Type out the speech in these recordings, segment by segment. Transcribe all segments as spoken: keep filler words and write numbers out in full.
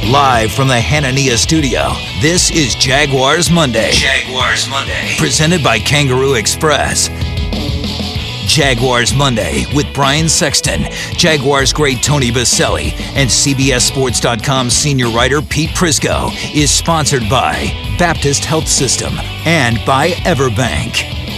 Live from the Hanania studio, this is Jaguars Monday. Jaguars Monday. Presented by Kangaroo Express. Jaguars Monday with Brian Sexton, Jaguars great Tony Baselli, and C B S Sports dot com senior writer Pete Prisco is sponsored by Baptist Health System and by Everbank.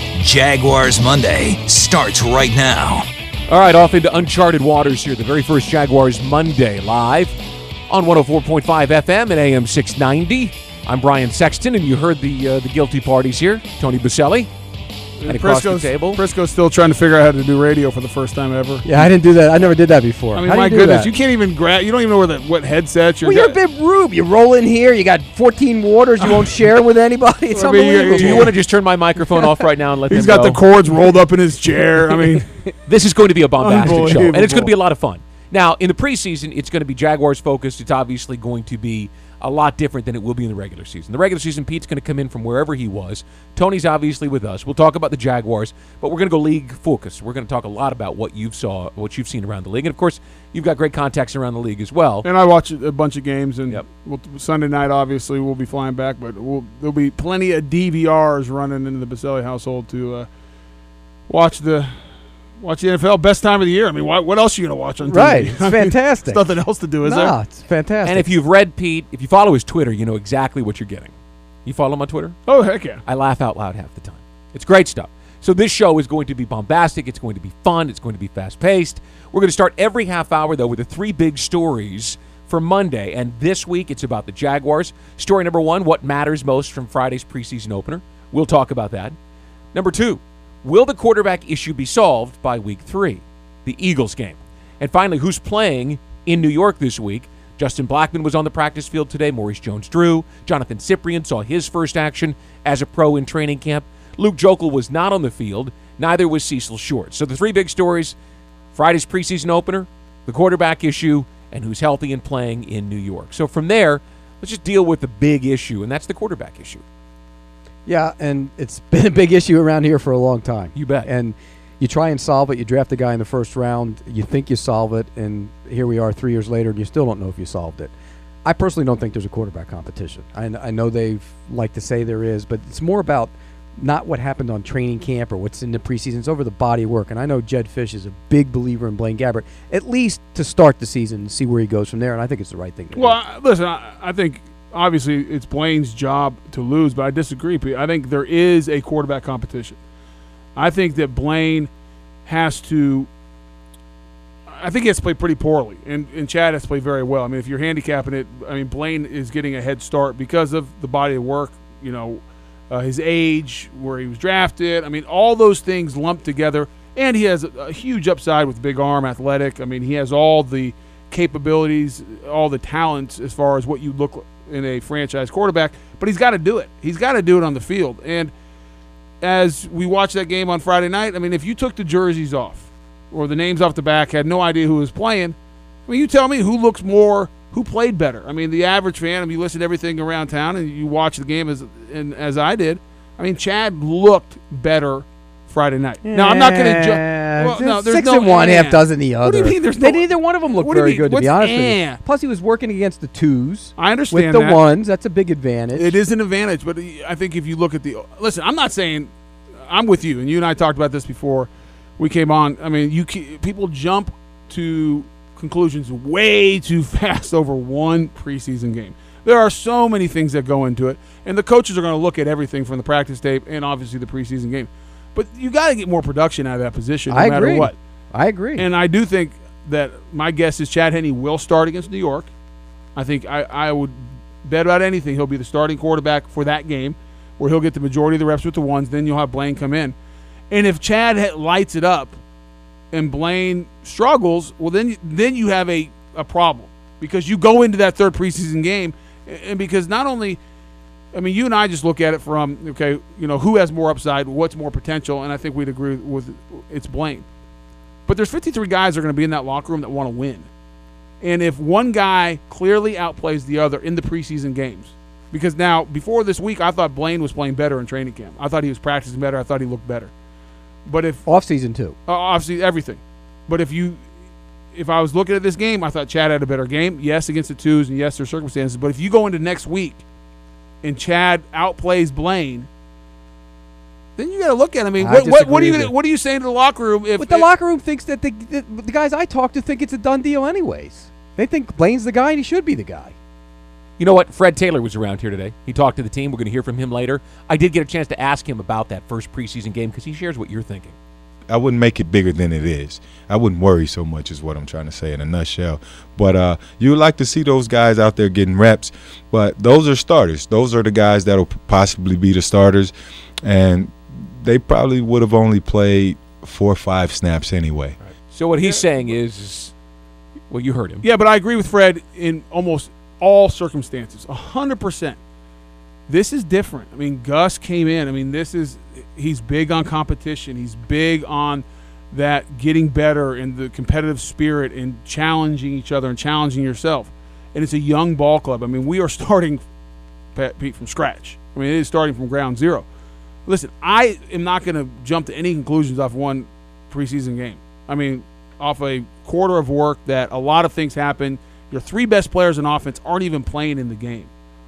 Jaguars Monday starts right now. All right, off into uncharted waters here. The very first Jaguars Monday live on one oh four point five F M and A M six ninety. I'm Brian Sexton, and you heard the uh, the guilty parties here. Tony Baselli. And across the table, Prisco's still trying to figure out how to do radio for the first time ever. Yeah, I didn't do that. I never did that before. I mean, how my do you do goodness, that? you can't even grab. You don't even know where the what headsets you're. Well, you're a bit rude. You roll in here. You got fourteen waters. You won't share with anybody. It's I mean, unbelievable. Do you want to just turn my microphone off right now and let He's them got go? the cords rolled up in his chair. I mean, This is going to be a bombastic show, and it's going to Unbelievable. be a lot of fun. Now, in the preseason, it's going to be Jaguars focused. It's obviously going to be a lot different than it will be in the regular season. The regular season, Pete's going to come in from wherever he was. Tony's obviously with us. We'll talk about the Jaguars, but we're going to go league focused. We're going to talk a lot about what you've saw, what you've seen around the league, and of course, you've got great contacts around the league as well. and I watch a bunch of games, and Yep. we'll, Sunday night, obviously, we'll be flying back, but we'll, there'll be plenty of D V Rs running into the Baselli household to uh, watch the watch the N F L. Best time of the year. I mean, why, what else are you going to watch on T V? Right. It's I mean, fantastic. There's nothing else to do, is Nah, there? it's fantastic. And if you've read Pete, if you follow his Twitter, you know exactly what you're getting. You follow him on Twitter? Oh, heck yeah. I laugh out loud half the time. It's great stuff. So this show is going to be bombastic. It's going to be fun. It's going to be fast-paced. We're going to start every half hour, though, with the three big stories for Monday. And this week, it's about the Jaguars. Story number one, what matters most from Friday's preseason opener. We'll talk about that. Number two, will the quarterback issue be solved by week three, the Eagles game? And finally, who's playing in New York this week? Justin Blackmon was on the practice field today. Maurice Jones-Drew. Jonathan Cyprien saw his first action as a pro in training camp. Luke Jokel was not on the field. Neither was Cecil Short. So the three big stories, Friday's preseason opener, the quarterback issue, and who's healthy and playing in New York. So from there, let's just deal with the big issue, and that's the quarterback issue. yeah, and it's been a big issue around here for a long time. You bet. And you try and solve it. You draft a guy in the first round. You think you solve it, and here we are three years later, and you still don't know if you solved it. I personally don't think there's a quarterback competition. I, I know they like to say there is, but it's more about not what happened on training camp or what's in the preseason. It's over the body of work. And I know Jed Fish is a big believer in Blaine Gabbert, at least to start the season and see where he goes from there. And I think it's the right thing to Well, do. I- listen, I, I think obviously it's Blaine's job to lose, but I disagree. Pete. I think there is a quarterback competition. I think that Blaine has to – I think he has to play pretty poorly, and, and Chad has to play very well. I mean, if you're handicapping it, I mean, Blaine is getting a head start because of the body of work, you know, uh, his age, where he was drafted. I mean, all those things lumped together, and he has a, a huge upside with big arm, athletic. I mean, he has all the capabilities, all the talents as far as what you look in a franchise quarterback, but he's got to do it. He's got to do it on the field. And as we watched that game on Friday night, I mean, if you took the jerseys off or the names off the back, had no idea who was playing, I mean, you tell me who looks more, who played better. I mean, the average fan, I mean, you listen to everything around town and you watch the game as and as I did, I mean, Chad looked better Friday night. Now, I'm not going to Yeah, judge. Well, no, there's six no and one, eh. half dozen the other. What do you mean there's They- no- neither one of them looked what do you very mean? good, to be What's honest with eh? you. Plus, he was working against the twos. I understand with the that. ones. That's a big advantage. It is an advantage, but I think if you look at the – listen, I'm not saying – I'm with you, and you and I talked about this before we came on. I mean, you people jump to conclusions way too fast over one preseason game. There are so many things that go into it, and the coaches are going to look at everything from the practice tape and obviously the preseason game. But you got to get more production out of that position no I matter agree. what. I agree. And I do think that my guess is Chad Henne will start against New York. I think I, I would bet about anything he'll be the starting quarterback for that game, where he'll get the majority of the reps with the ones. Then you'll have Blaine come in. And if Chad ha- lights it up and Blaine struggles, well, then, then you have a, a problem because you go into that third preseason game, and because not only – I mean, you and I just look at it from, okay, you know, who has more upside, what's more potential, and I think we'd agree with it's Blaine. But there's fifty-three guys that are going to be in that locker room that want to win. And if one guy clearly outplays the other in the preseason games, because now, before this week, I thought Blaine was playing better in training camp. I thought he was practicing better. I thought he looked better. But if off season too. uh, obviously everything. But if you if I was looking at this game, I thought Chad had a better game. Yes, against the twos, and yes, there's circumstances. But if you go into next week and Chad outplays Blaine, then you got to look at it. I mean, I what, what, what are disagree you with what are you saying to the locker room? If But the if- locker room thinks that the, the the guys I talk to think it's a done deal anyways. They think Blaine's the guy and he should be the guy. You know what? Fred Taylor was around here today. He talked to the team. We're going to hear from him later. I did get a chance to ask him about that first preseason game because he shares what you're thinking. I wouldn't make it bigger than it is. I wouldn't worry so much is what I'm trying to say in a nutshell. But uh, you would like to see those guys out there getting reps. But those are starters. Those are the guys that will possibly be the starters. And they probably would have only played four or five snaps anyway. So what he's saying is, is, well, you heard him. Yeah, but I agree with Fred in almost all circumstances, one hundred percent. This is different. I mean, Gus came in. I mean, this is – he's big on competition. He's big on that getting better and the competitive spirit and challenging each other and challenging yourself. And it's a young ball club. I mean, we are starting, Pat, Pete, from scratch. I mean, it is starting from ground zero. Listen, I am not going to jump to any conclusions off one preseason game. I mean, off a quarter of work that a lot of things happen. Your three best players in offense aren't even playing in the game.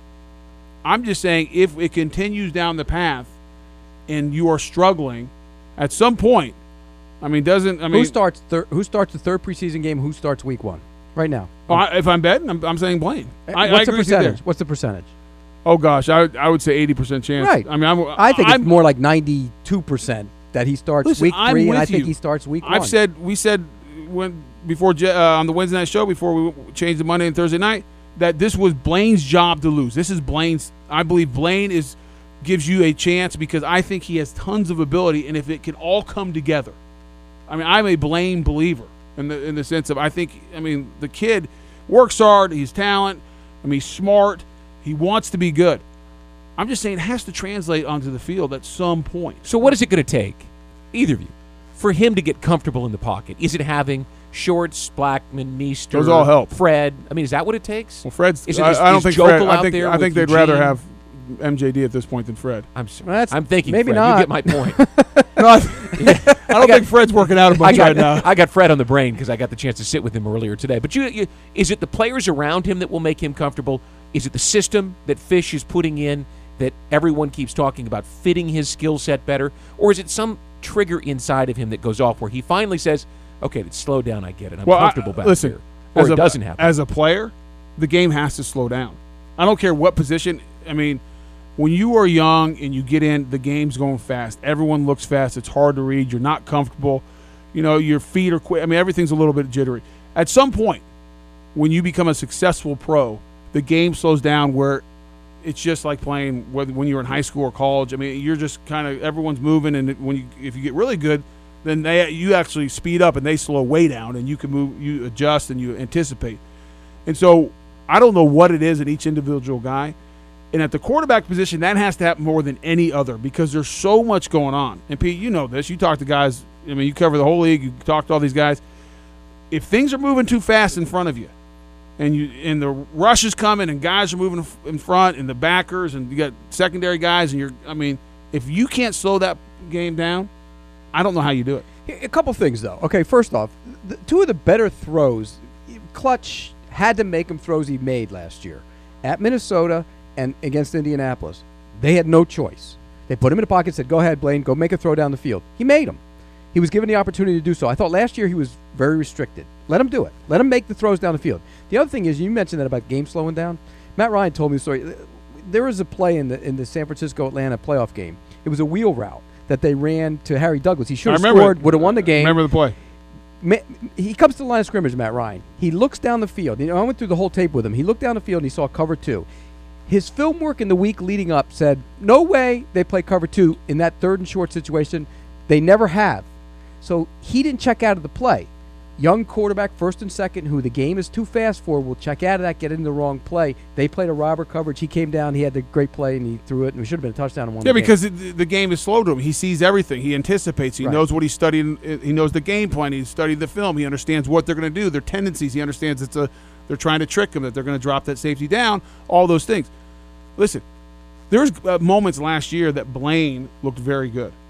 I'm just saying if it continues down the path and you are struggling at some point, I mean, doesn't – I mean – Who starts thir- Who starts the third preseason game? Who starts week one right now? oh, I, if I'm betting, I'm, I'm saying Blaine. I, What's I the agree with you there. percentage? What's the percentage? Oh, gosh, I, I would say eighty percent chance. Right. I mean, I'm, I think I'm, it's more like ninety-two percent that he starts Listen, week I'm three, and with I think you. he starts week I've one. said we said when before Je- uh, on the Wednesday night show before we changed the Monday and Thursday night that this was Blaine's job to lose. This is Blaine's. I believe Blaine is gives you a chance because I think he has tons of ability, and if it can all come together, I mean, I'm a Blaine believer in the in the sense of I think I mean the kid works hard, he's talent, I mean he's smart, he wants to be good. I'm just saying it has to translate onto the field at some point. So what is it going to take, either of you, for him to get comfortable in the pocket? Is it having Shorts, Blackman, Meester, Those all help. Fred? I mean, is that what it takes? Well, Fred's. Is it- I, is- I don't is think Jokel Fred. I out think. there I think with they'd rather Eugene? have M J D at this point than Fred. I'm s- Well, that's- I'm thinking maybe Fred. not. You get my point. No, I, I don't think Fred's working out a I bunch got right now. I got Fred on the brain because I got the chance to sit with him earlier today. But you, you, is it the players around him that will make him comfortable? Is it the system that Fish is putting in that everyone keeps talking about fitting his skill set better? Or is it some trigger inside of him that goes off where he finally says, okay, let's slow down, I get it. I'm Well, I- comfortable back listen, here. Or as it a, doesn't happen. As a player, the game has to slow down. I don't care what position. I mean, when you are young and you get in, the game's going fast. Everyone looks fast. It's hard to read. You're not comfortable. You know, your feet are quick. I mean, everything's a little bit jittery. At some point, when you become a successful pro, the game slows down where it's just like playing whether when you're in high school or college. I mean, you're just kind of everyone's moving, and when you if you get really good, then they you actually speed up and they slow way down, and you can move, you adjust, and you anticipate. And so I don't know what it is in each individual guy. And at the quarterback position, that has to happen more than any other because there's so much going on. And Pete, you know this. You talk to guys. I mean, you cover the whole league. You talk to all these guys. If things are moving too fast in front of you, and you and the rush is coming, and guys are moving in front, and the backers, and you got secondary guys, and you're. I mean, if you can't slow that game down, I don't know how you do it. A couple things, though. Okay, first off, the, two of the better throws, Clutch had to make them throws he made last year at Minnesota and against Indianapolis. They had no choice. They put him in the pocket and said, go ahead, Blaine, go make a throw down the field. He made them. He was given the opportunity to do so. I thought last year he was very restricted. Let him do it. Let him make the throws down the field. The other thing is, you mentioned that about game slowing down. Matt Ryan told me the story. There was a play in the in the San Francisco-Atlanta playoff game. It was a wheel route that they ran to Harry Douglas. He should have scored, would have won the game. Remember the play. He comes to the line of scrimmage, Matt Ryan. He looks down the field. You know, I went through the whole tape with him. He looked down the field and he saw cover two. His film work in the week leading up said, no way they play cover two in that third and short situation. They never have. So he didn't check out of the play. Young quarterback, first and second, who the game is too fast for, will check out of that, get in the wrong play. They played a robber coverage. He came down. He had the great play, and he threw it, and it should have been a touchdown and won Yeah, the game. because it, the game is slow to him. He sees everything. He anticipates. He Right. knows what he's studying. He knows the game plan. He's studied the film. He understands what they're going to do, their tendencies. He understands it's a they're trying to trick him, that they're going to drop that safety down, all those things. Listen, there's uh, moments last year that Blaine looked very good.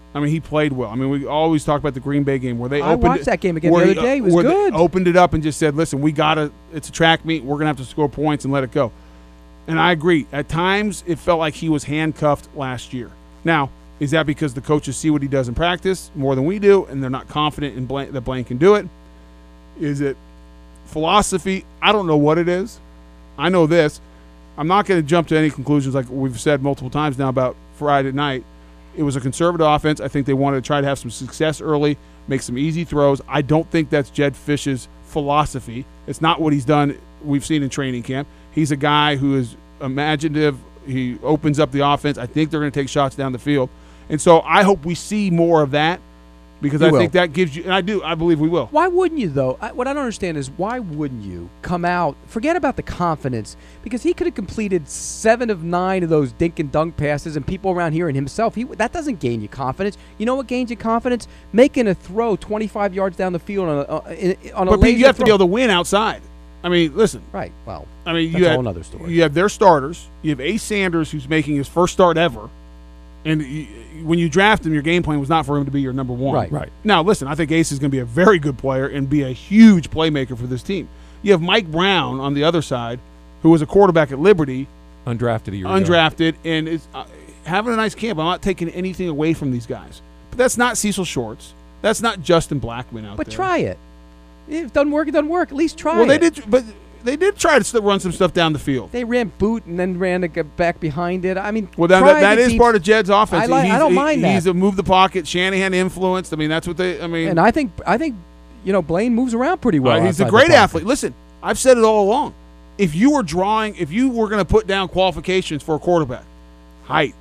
I mean, he played well. I mean, we always talk about the Green Bay game where they I opened watched it, that game again where the other day. It was where they good. opened it up and just said, listen, we got to – it's a track meet. We're going to have to score points and let it go. And I agree. At times, it felt like he was handcuffed last year. Now, is that because the coaches see what he does in practice more than we do and they're not confident in Blaine, that Blaine can do it? Is it philosophy? I don't know what it is. I know this. I'm not going to jump to any conclusions like we've said multiple times now about Friday night. It was a conservative offense. I think they wanted to try to have some success early, make some easy throws. I don't think that's Jedd Fisch's philosophy. It's not what he's done we've seen in training camp. He's a guy who is imaginative. He opens up the offense. I think they're going to take shots down the field. And so I hope we see more of that because You I will. think that gives you – and I do. I believe we will. Why wouldn't you, though? I, what I don't understand is why wouldn't you come out, forget about the confidence, because he could have completed seven of nine of those dink and dunk passes and people around here and himself. He That doesn't gain you confidence. You know what gains you confidence? Making a throw twenty-five yards down the field on a, uh, in, on a But Pete, laser you have to throw. be able to win outside. I mean, listen. Right, well, I mean, that's you a have, whole nother story. You have their starters. You have Ace Sanders, who's making his first start ever. And you, when you draft him, your game plan was not for him to be your number one. Right. Right. Now, listen, I think Ace is going to be a very good player and be a huge playmaker for this team. You have Mike Brown on the other side, who was a quarterback at Liberty, Undrafted a year ago. undrafted, and is uh, having a nice camp. I'm not taking anything away from these guys. But that's not Cecil Shorts. That's not Justin Blackman out but there. try it. If it doesn't work, it doesn't work. At least try Well, they it. did, but they did try to st- run some stuff down the field. They ran boot and then ran to get back behind it. I mean, Well, that, try that, that the is deep- part of Jed's offense. I like- I he's, don't he- mind that. He's a move the pocket, Shanahan influenced. I mean, that's what they. I mean, And I think I think you know Blaine moves around pretty well. uh, he's a outside the great pocket. athlete. Listen, I've said it all along. If you were drawing, if you were going to put down qualifications for a quarterback, height,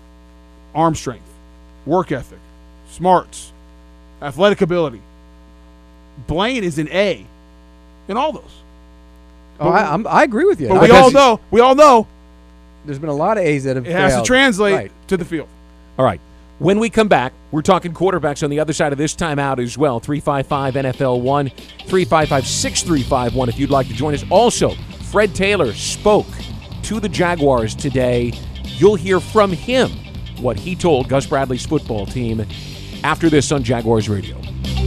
arm strength, work ethic, smarts, athletic ability, Blaine is an A in all those. Oh, I, I'm, I agree with you. But I we guess all know, we all know, there's been a lot of A's that have it has to failed. translate Right. to the field. All right. When we come back, we're talking quarterbacks on the other side of this timeout as well. three five five N F L one, three five five, six three five one if you'd like to join us. Also, Fred Taylor spoke to the Jaguars today. You'll hear from him what he told Gus Bradley's football team after this on Jaguars Radio.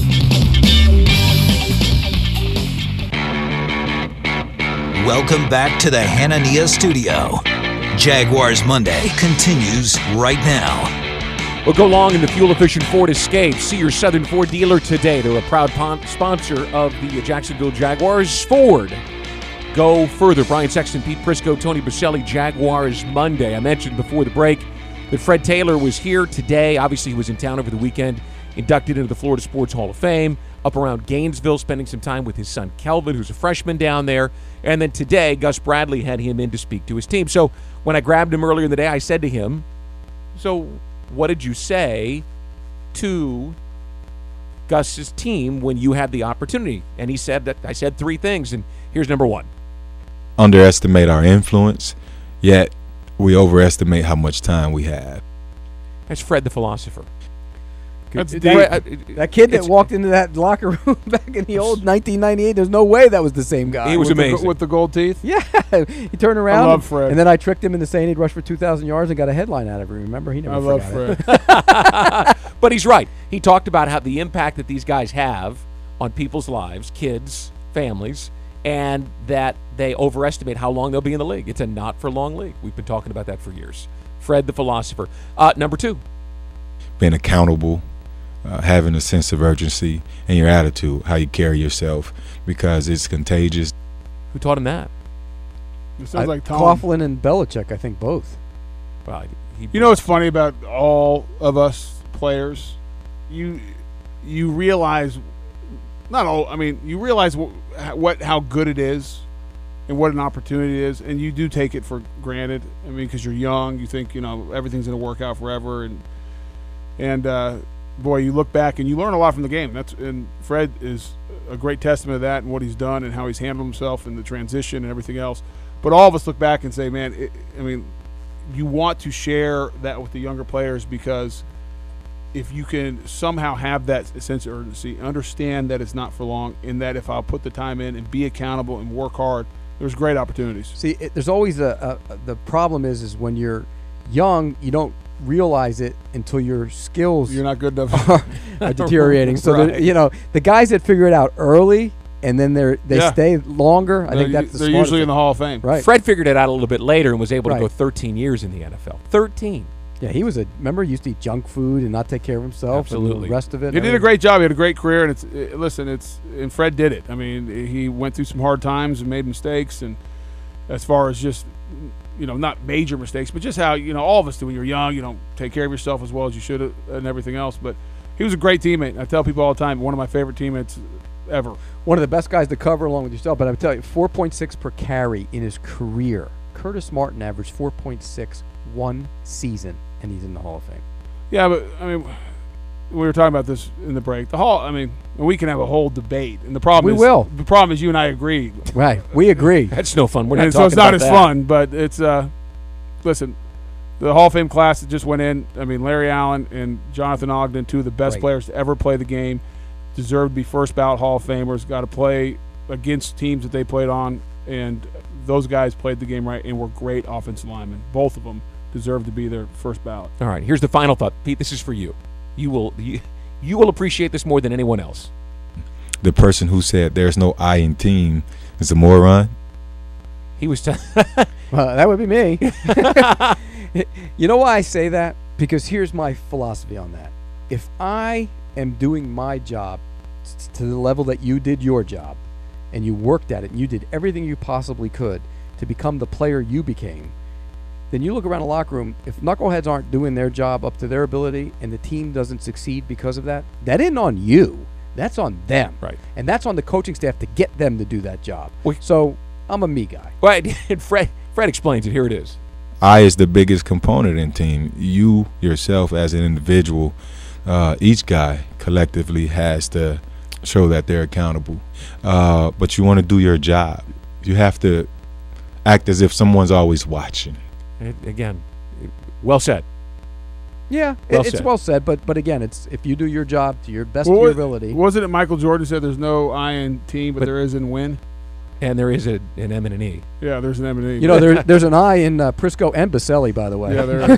Welcome back to the Hanania Studio. Jaguars Monday continues right now. We'll go long in the fuel-efficient Ford Escape. See your Southern Ford dealer today. They're a proud pon- sponsor of the Jacksonville Jaguars. Ford. Go further. Brian Sexton, Pete Prisco, Tony Baselli, Jaguars Monday. I mentioned before the break that Fred Taylor was here today. Obviously, he was in town over the weekend, inducted into the Florida Sports Hall of Fame, up around Gainesville, spending some time with his son Kelvin, who's a freshman down there. And then today, Gus Bradley had him in to speak to his team. So when I grabbed him earlier in the day, I said to him, so what did you say to Gus's team when you had the opportunity? And he said that I said three things, and here's number one. Underestimate our influence, yet we overestimate how much time we have. That's Fred the philosopher. That's That- deep. Fred, uh, That kid that it's- walked into that locker room back in the old nineteen ninety-eight, there's no way that was the same guy. He was with the, amazing. with the gold teeth. Yeah, he turned around. love Fred. And then I tricked him into saying he'd rush for two thousand yards and got a headline out of it. Remember? He never I love forgot it. Fred. But he's right. He talked about how the impact that these guys have on people's lives, kids, families, and that they overestimate how long they'll be in the league. It's a not-for-long league. We've been talking about that for years. Fred the philosopher. Uh, number two. Being accountable, uh, having a sense of urgency, and your attitude, how you carry yourself, because it's contagious. Who taught him that? It sounds I- like Tom. Coughlin and Belichick, I think both. Well, he, You know what's funny about all of us players? You you realize, not all. I mean, you realize what, what how good it is, and what an opportunity it is, and you do take it for granted. I mean, because you're young, you think you know everything's going to work out forever, and and uh, boy, you look back and you learn a lot from the game. That's and Fred is a great testament of that and what he's done and how he's handled himself and the transition and everything else. But all of us look back and say, man, it, I mean, you want to share that with the younger players because if you can somehow have that sense of urgency, understand that it's not for long, and that if I'll put the time in and be accountable and work hard, there's great opportunities. See, it, there's always a, a, a the problem is is when you're young, you don't realize it until your skills You're not good enough. are, are deteriorating. So Right. that, you know, the guys that figure it out early and then they're they Yeah. stay longer. I they're think that's the they're smartest usually in the thing. Hall of Fame. Right. Fred figured it out a little bit later and was able Right. to go thirteen years in the N F L. thirteen. Yeah, he was a remember he used to eat junk food and not take care of himself. Absolutely. And the rest of it. He did a everything. great job. He had a great career, and it's uh, listen. It's and Fred did it. I mean, he went through some hard times and made mistakes, and as far as just you know, not major mistakes, but just how you know all of us do when you're young. You don't take care of yourself as well as you should have, and everything else. But he was a great teammate. I tell people all the time, one of my favorite teammates ever. One of the best guys to cover along with yourself. But I'm telling you, four point six per carry in his career. Curtis Martin averaged four point six one season, and he's in the Hall of Fame. Yeah, but I mean, we were talking about this in the break. The Hall. I mean, we can have a whole debate, and the problem We is will. the problem is you and I agree. Right. We agree. That's no fun. We're not And so talking it's not about as that. fun, but it's uh listen, the Hall of Fame class that just went in, I mean, Larry Allen and Jonathan Ogden, two of the best Right. players to ever play the game, deserve to be first ballot Hall of Famers, got to play against teams that they played on, and those guys played the game right and were great offensive linemen. Both of them deserve to be their first ballot. All right, here's the final thought. Pete, this is for you. You will you, you will appreciate this more than anyone else. The person who said there's no I in team is a moron. He was t- Well, that would be me. You know why I say that? Because here's my philosophy on that. If I am doing my job t- to the level that you did your job, and you worked at it, and you did everything you possibly could to become the player you became, then you look around the locker room, if knuckleheads aren't doing their job up to their ability and the team doesn't succeed because of that, that isn't on you. That's on them. Right. And that's on the coaching staff to get them to do that job. We- So I'm a me guy. right. And Fred Fred explains it. Here it is. I is the biggest component in team. You yourself as an individual, uh, each guy collectively has to show that they're accountable. Uh, but you want to do your job. You have to act as if someone's always watching. And again, well said. Yeah, it- Well it's said. well said, but but again, it's if you do your job to your best Well, of your wa- ability. Wasn't it Michael Jordan said there's no I in team, but, But- there is in win? And there is a, an M and an E. Yeah, there's an M and E. You know, there, there's an I in uh, Prisco and Baselli, by the way. yeah, there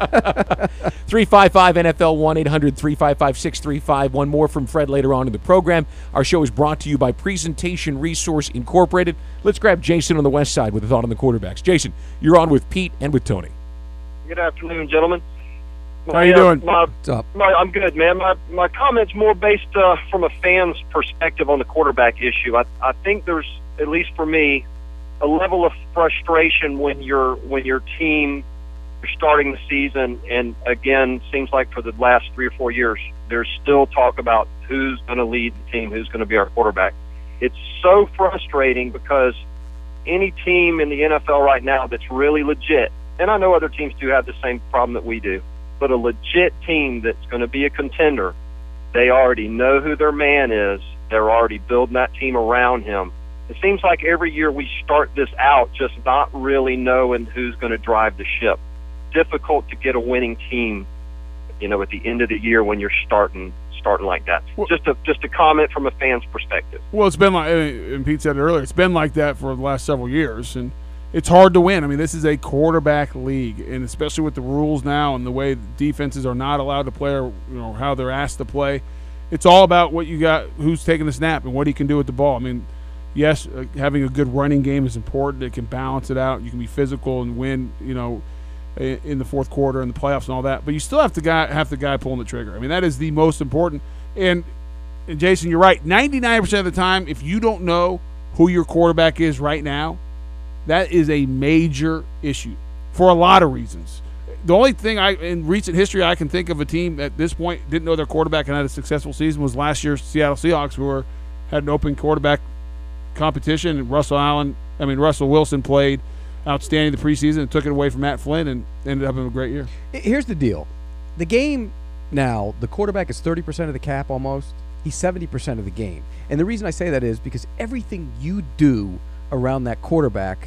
is. three five five N F L, one eight hundred three five five six three five. One more from Fred later on in the program. Our show is brought to you by Presentation Resource Incorporated. Let's grab Jason on the west side with a thought on the quarterbacks. Jason, you're on with Pete and with Tony. Good afternoon, gentlemen. How you My, uh, doing? My, What's up? my, I'm good, man. My my comments more based uh, from a fan's perspective on the quarterback issue. I I think there's, at least for me, a level of frustration when you're when your team you're starting the season, and again, seems like for the last three or four years, there's still talk about who's going to lead the team, who's going to be our quarterback. It's so frustrating because any team in the N F L right now that's really legit, and I know other teams do have the same problem that we do, but a legit team that's going to be a contender, they already know who their man is. They're already building that team around him. It seems like every year we start this out just not really knowing who's going to drive the ship. Difficult to get a winning team, you know, at the end of the year when you're starting starting like that. Well- just a just a comment from a fan's perspective. Well, it's been like, and Pete said it earlier, it's been like that for the last several years, and it's hard to win. I mean, this is a quarterback league, and especially with the rules now and the way defenses are not allowed to play, or you know how they're asked to play, it's all about what you got, who's taking the snap, and what he can do with the ball. I mean, yes, uh, having a good running game is important. It can balance it out. You can be physical and win, you know, in, in the fourth quarter and the playoffs and all that. But you still have to guy have the guy pulling the trigger. I mean, that is the most important. And, and Jason, you're right. ninety-nine percent of the time, if you don't know who your quarterback is right now, that is a major issue for a lot of reasons. The only thing I in recent history I can think of a team at this point didn't know their quarterback and had a successful season was last year's Seattle Seahawks, who were, had an open quarterback competition. And Russell Allen, I mean Russell Wilson played outstanding the preseason and took it away from Matt Flynn and ended up having a great year. Here's the deal. The game now, the quarterback is thirty percent of the cap almost. He's seventy percent of the game. And the reason I say that is because everything you do around that quarterback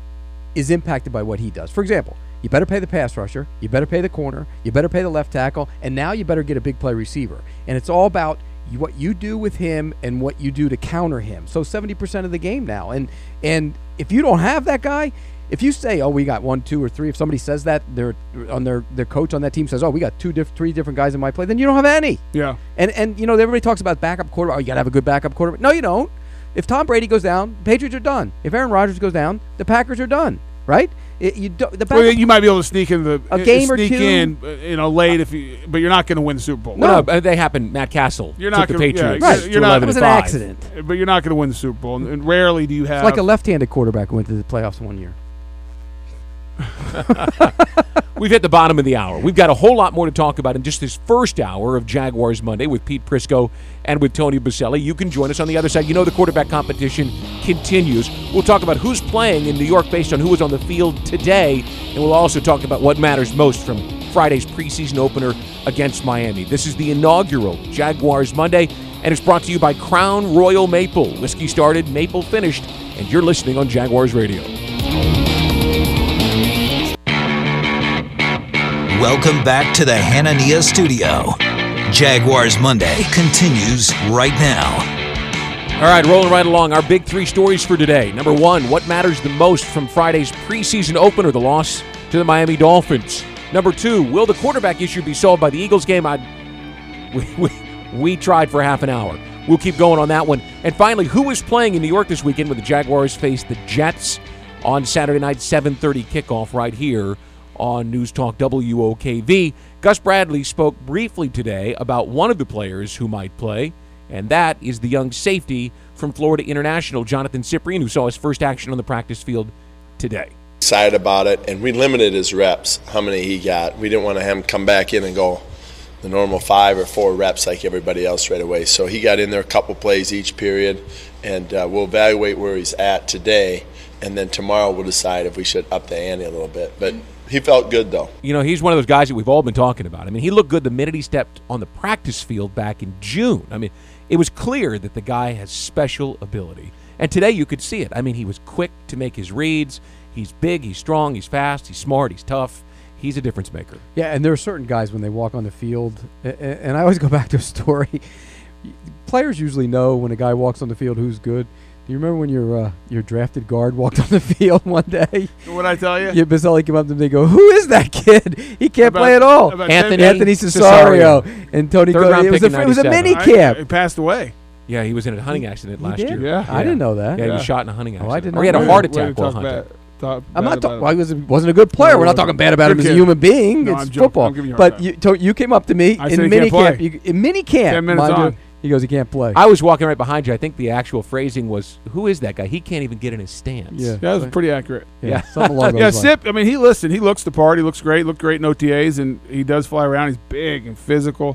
is impacted by what he does. For example, you better pay the pass rusher, you better pay the corner, you better pay the left tackle, and now you better get a big play receiver. And it's all about you, what you do with him and what you do to counter him. So seventy percent of the game now. And and if you don't have that guy, if you say, oh, we got one, two, or three, if somebody says that, they're on their their coach on that team says, oh, we got two, diff- three different guys in my play, then you don't have any. Yeah. And and you know everybody talks about backup quarterback. Oh, you gotta have a good backup quarterback. No, you don't. If Tom Brady goes down, the Patriots are done. If Aaron Rodgers goes down, the Packers are done. Right? It, you do, the Well, you might be able to sneak in the A game or sneak two. in, uh, you know, late if you, but you're not going to win the Super Bowl. Well, no, they happened. Matt Castle You're took not the gonna- yeah, Patriots Right. to you're not- eleven it was and an five. accident. But you're not going to win the Super Bowl, and, and rarely do you have. It's like a left-handed quarterback who went to the playoffs one year. We've hit the bottom of the hour. We've got a whole lot more to talk about in just this first hour of Jaguars Monday with Pete Prisco and with Tony Baselli. You can join us on the other side. You know the quarterback competition continues. We'll talk about who's playing in New York based on who was on the field today, and we'll also talk about what matters most from Friday's preseason opener against Miami. This is the inaugural Jaguars Monday, and it's brought to you by Crown Royal Maple. Whiskey started, maple finished, and you're listening on Jaguars Radio. Welcome back to the Hanania Studio. Jaguars Monday continues right now. All right, rolling right along. Our big three stories for today. Number one, what matters the most from Friday's preseason opener, the loss to the Miami Dolphins. Number two, will the quarterback issue be solved by the Eagles game? I, we, we, we tried for half an hour. We'll keep going on that one. And finally, who is playing in New York this weekend when the Jaguars face the Jets on Saturday night, seven thirty kickoff right here on News Talk W O K V. Gus Bradley spoke briefly today about one of the players who might play, and that is the young safety from Florida International, Jonathan Cyprien, who saw his first action on the practice field today. Excited about it, and we limited his reps, how many he got. We didn't want to have him come back in and go the normal five or four reps like everybody else right away. So he got in there a couple plays each period, and uh, we'll evaluate where he's at today, and then tomorrow we'll decide if we should up the ante a little bit. But he felt good, though. You know, he's one of those guys that we've all been talking about. I mean, he looked good the minute he stepped on the practice field back in June. I mean, it was clear that the guy has special ability. And today you could see it. I mean, he was quick to make his reads. He's big, he's strong, he's fast, he's smart, he's tough. He's a difference maker. Yeah, and there are certain guys when they walk on the field, and I always go back to a story. Players usually know when a guy walks on the field who's good. Do you remember when your uh, your drafted guard walked on the field one day? What I tell you? Yeah, Baselli came up to him and they go, "Who is that kid? He can't About- play at all." about Anthony ten- Anthony Cesario. And Tony Third goes, round it was, pick a, in it was a ninety-seven. mini I- camp. He passed away. Yeah, he was in a hunting accident He last did? year. Yeah. I didn't know that. Yeah, he was Yeah. shot in a hunting accident. Oh, I did Or he had not a know heart Way to attack while talk hunting. bad- talk I'm bad not about talking. him. Well, he was, wasn't a good player. No, We're not no, talking bad about you're him as a kidding. human being. No, it's I'm joking. football. I'm giving you a but hard you, to, you came up to me I in said he mini can't camp. play. You, in mini camp, Ten minutes mind you, on. he goes, he can't play. I was walking right behind you. I think the actual phrasing was, "Who is that guy? He can't even get in his stance." Yeah. Yeah, that was pretty accurate. yeah, yeah. something along those Yeah, lines. Sip, I mean, he listen, he looks the part. He looks great. Looked great in O T As, and he does fly around. He's big and physical.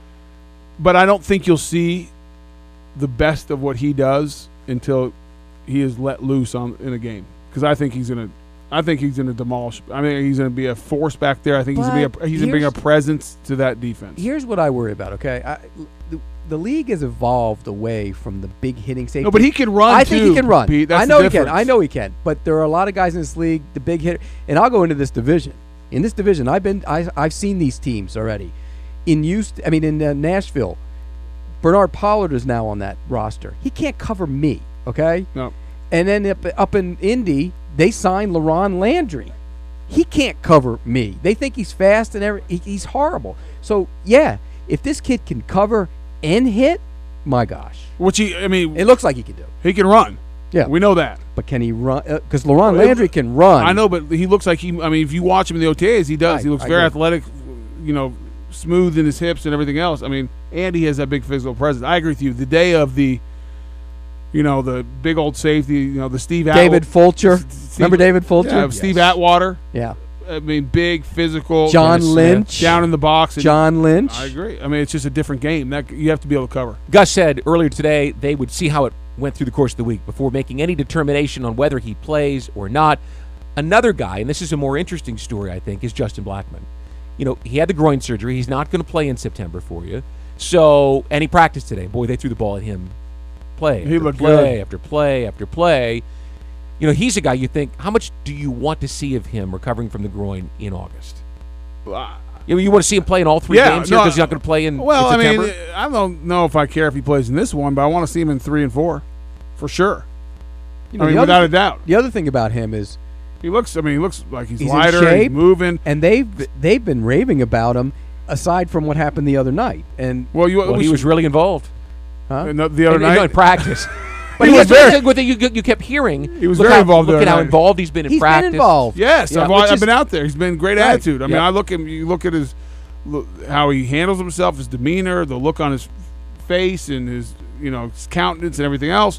But I don't think you'll see the best of what he does until he is let loose on in a game. Because I think he's gonna, I think he's gonna demolish. I mean, he's gonna be a force back there. I think he's gonna be a, he's gonna bring a here's- presence to that defense. Here's what I worry about. Okay, I, the, the league has evolved away from the big hitting safety. No, but he can run. I think too, he can run. Pete. That's I know the he can. difference. I know he can. But there are a lot of guys in this league, the big hitter. And I'll go into this division. In this division, I've been. I, I've seen these teams already. In Houston, I mean, in uh, Nashville, Bernard Pollard is now on that roster. He can't cover me. Okay. No. And then up, up in Indy, they signed LaRon Landry. He can't cover me. They think he's fast and every, he, he's horrible. So yeah, if this kid can cover and hit, my gosh, Which he, I mean, it looks like he can do. he can run. Yeah. We know that. But can he run? Because LaRon Well, Landry can run. I know, but he looks like he. I mean, if you watch him in the O T As, he does. I- he looks I very agree. athletic. You know, smooth in his hips and everything else. I mean, and he has that big physical presence. I agree with you. The day of the, you know, the big old safety. You know, the Steve David Atwa- Fulcher. Steve- Remember David Fulcher? Yeah, Steve Atwater. Yeah. I mean, big physical. John Dennis Lynch. Smith, down in the box. and- John Lynch. I agree. I mean, it's just a different game. That you have to be able to cover. Gus said earlier today they would see how it went through the course of the week before making any determination on whether he plays or not. Another guy, and this is a more interesting story, I think, is Justin Blackman. You know, he had the groin surgery. He's not going to play in September for you. So, and he practiced today. Boy, they threw the ball at him. Play He after looked play good. after play after play. You know, he's a guy you think, how much do you want to see of him recovering from the groin in August? I You, you want to see him play in all three Yeah, games here no, because he's not going to play in, Well, in I September? mean, I don't know if I care if he plays in this one, but I want to see him in three and four, for sure. You know, I mean, the without other a doubt. The other thing about him is He looks. I mean, he looks like he's, he's in lighter. shape, He's moving. and they've they've been raving about him. Aside from what happened the other night, and Well, you. well, we he should- was really involved. huh? and the, the other And- night. and in practice. But He he was was very- very, you, you kept hearing. He was look very how, involved the Look other at how night. involved he's been in He's practice. been involved. Yes, Yeah, I've, which I've is- been out there. He's been great Right, attitude. I mean, yeah. I look him. You look at his look, how he handles himself, his demeanor, the look on his face, and his you know his countenance and everything else.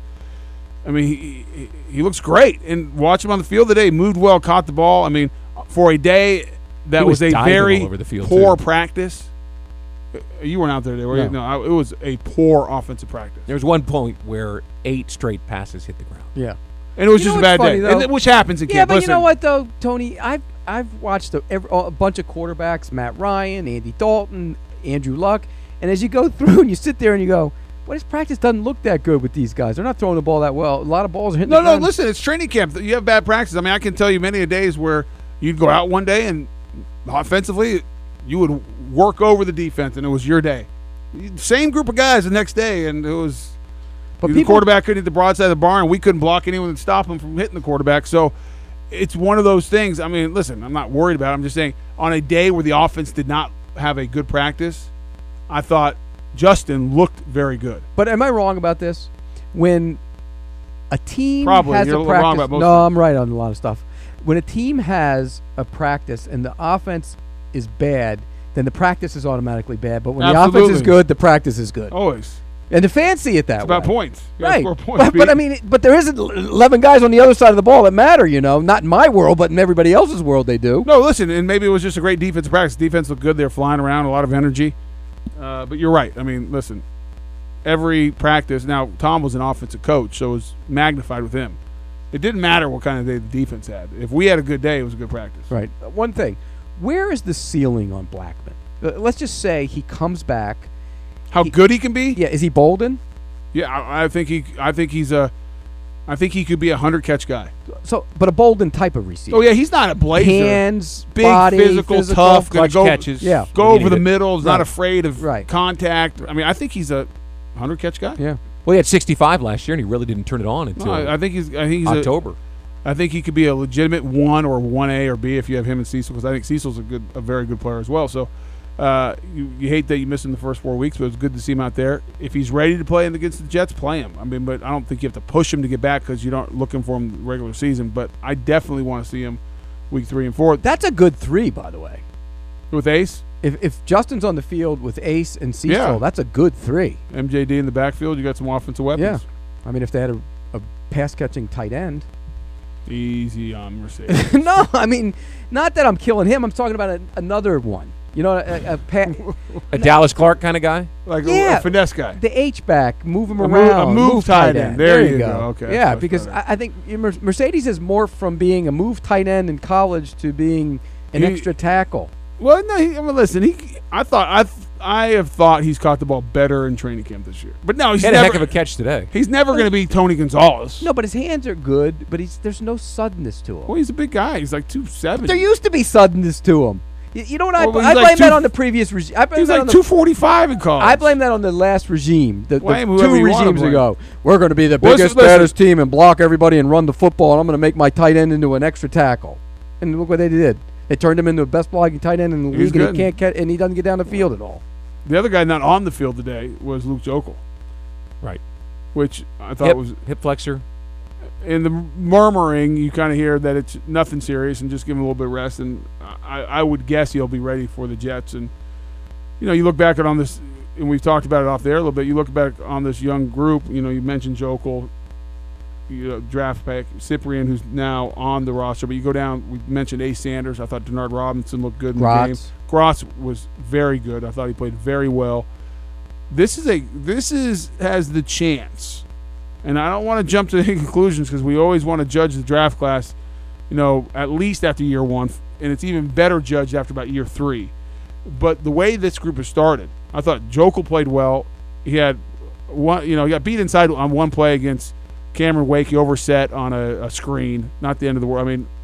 I mean, he, he he looks great. And watch him on the field today. He moved well, caught the ball. I mean, for a day that He was, was a diving very all over the field, poor too. practice. Uh, You weren't out there, today, were you? No. No, I, it was a poor offensive practice, There was one point where eight straight passes hit the ground. Yeah. and it was You just know a bad what's funny, day, though? and, which happens again. Yeah, but Listen, you know what though, Tony? I've I've watched a, every, a bunch of quarterbacks: Matt Ryan, Andy Dalton, Andrew Luck, and as you go through and you sit there and you go, "Well, his practice doesn't look that good with these guys. They're not throwing the ball that well. A lot of balls are hitting." No, the no, ground." listen, it's training camp. You have bad practice. I mean, I can tell you many a days where you'd go out one day and offensively you would work over the defense, and it was your day. Same group of guys the next day, and it was But the people- quarterback couldn't hit the broadside of the barn, and we couldn't block anyone and stop him from hitting the quarterback. So it's one of those things. I mean, listen, I'm not worried about it. I'm just saying on a day where the offense did not have a good practice, I thought Justin looked very good. But am I wrong about this? When a team Probably. has You're a wrong practice, about most no, things. I'm right on a lot of stuff. When a team has a practice and the offense is bad, then the practice is automatically bad. But when the offense Absolutely. is good, the practice is good. Always. And the fans see it that It's way. about points. You gotta Right. score points, But, but Pete. I mean, but there isn't eleven guys on the other side of the ball that matter, you know. Not in my world, but in everybody else's world, they do. No, listen, and maybe it was just a great defensive practice. Defense looked good. They're flying around, a lot of energy. Uh, but you're right. I mean, listen, every practice. Now, Tom was an offensive coach, so it was magnified with him. It didn't matter what kind of day the defense had. If we had a good day, it was a good practice. Right. Uh, One thing, where is the ceiling on Blackman? Uh, let's just say he comes back. How He- good he can be? Yeah, is he Bolden? Yeah, I, I think he. I think he's a. I think he could be a hundred catch guy. So, but a Bolden type of receiver. Oh yeah, he's not a blazer. Hands, Big, body, physical, tough, gonna Clutch go, catches. Yeah. go He over the needed it. middle. Is not Right. afraid of Right. contact. I mean, I think he's a hundred catch guy. Yeah. Well, he had sixty-five last year, and he really didn't turn it on until No, I, I think he's. I think he's a, October. I think he could be a legitimate one or one A or B if you have him and Cecil, because I think Cecil's a good, a very good player as well. So uh, you, you hate that you missed him the first four weeks, but it's good to see him out there. If he's ready to play against the Jets, play him. I mean, but I don't think you have to push him to get back because you're not looking for him the regular season. But I definitely want to see him week three and four That's a good three, by the way. with Ace, If, if Justin's on the field with Ace and Cecil, Yeah. that's a good three. M J D in the backfield. You got some offensive weapons. I mean, if they had a, a pass-catching tight end. Easy on Mercedes. No, I mean, not that I'm killing him. I'm talking about a, another one. You know, a, a pa- A Dallas Clark kind of guy. like a, Yeah. a finesse guy. the H-back, move him A move- around. a move tight end. There you go. Okay, Yeah, that's because better. I, I think Mer- Mercedes is more from being a move tight end in college to being an He- extra tackle. Well, no. He, I mean, listen. He. I thought. I. th- I have thought he's caught the ball better in training camp this year. But no, he's He had a never. heck of a catch today. He's never going to be Tony Gonzalez. No, but his hands are good, but he's there's no suddenness to him. Well, he's a big guy. He's like two seventy. There used to be suddenness to him. You, you know what? I, Well, I he's blame like that two- on the previous regime. I blame He's that like on the two forty five in college. I blame that on the last regime, the, the Blame whoever two you wanna regimes blame. ago. We're going to be the Well, biggest, listen- baddest team and block everybody and run the football, and I'm going to make my tight end into an extra tackle. And look what they did. They turned him into the best blocking tight end in the He's league, and good. he can't catch, and he doesn't get down the field at all. The other guy not on the field today was Luke Jokel, Right. which I thought Hip, was hip flexor. in the murmuring. You kind of hear that it's nothing serious and just give him a little bit of rest. And I, I would guess he'll be ready for the Jets. And you know, you look back at on this, and we've talked about it off the air a little bit. You look back on this young group. You know, you mentioned Jokel, you know, draft pick Cyprian, who's now on the roster. But you go down. We mentioned Ace Sanders. I thought Denard Robinson looked good in the game. Gratz. Gross was very good. I thought he played very well. This is a this is has the chance, and I don't want to jump to any conclusions because we always want to judge the draft class, you know, at least after year one, and it's even better judged after about year three. But the way this group has started, I thought Jokel played well. He had one, you know, he got beat inside on one play against Cameron Wake. He overset on a, a screen. Not the end of the world. I mean,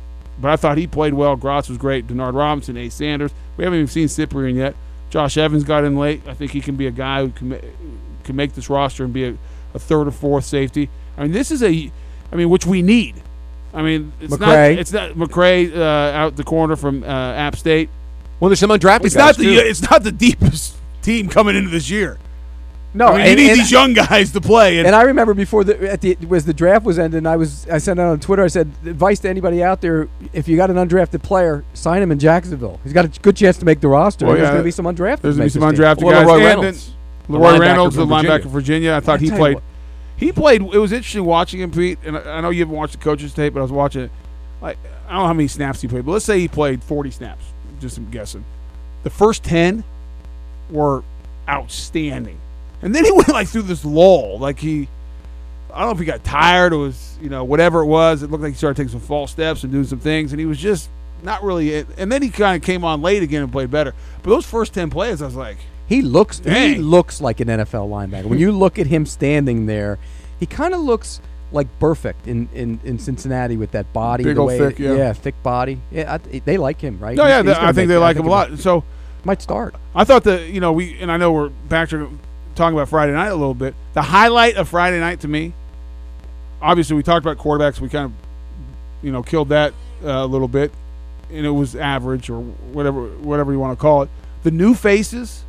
but I thought he played well. Gratz was great. Denard Robinson, Ace Sanders. We haven't even seen Cyprian yet. Josh Evans got in late. I think he can be a guy who can, can make this roster and be a, a third or fourth safety. I mean, this is a, I mean, which we need. I mean, it's McCray. not it's not McCray uh, out the corner from uh, App State. Well, there's some undrafted It's guys not the too. it's not the deepest team coming into this year. No, I mean, you and- need and- these young guys to play. And, And I remember before the at the was the draft was ended, and I was I sent out on Twitter. I said, advice to anybody out there: if you got an undrafted player, sign him in Jacksonville. He's got a good chance to make the roster. Well, There's yeah, going to be some undrafted. there's going to be make some this team. undrafted Well, guys. Leroy And Reynolds, then the Leroy linebacker Reynolds, the from linebacker Virginia. from Virginia. I thought I he tell you played. what. He played. It was interesting watching him, Pete. And I I know you haven't watched the coach's tape, but I was watching it. Like I don't know how many snaps he played, but let's say he played forty snaps. Just I'm guessing. The first ten were outstanding, and then he went like through this lull. Like he, I don't know if he got tired or was you know whatever it was. It looked like he started taking some false steps and doing some things, and he was just not really. It. And then he kind of came on late again and played better. But those first ten plays, I was like. He looks he Dang. looks like an N F L linebacker. When you look at him standing there, he kind of looks like Burfict in, in, in Cincinnati with that body, Big the old way thick, yeah. thick body. Yeah, I, they like him, right? No, He's- yeah, he's I gonna think make they it. like I him a think lot. So Might start. I thought that you know we and I know we're back to talking about Friday night a little bit. The highlight of Friday night to me, obviously we talked about quarterbacks. We kind of you know killed that uh, a little bit, and it was average or whatever whatever you want to call it. The new faces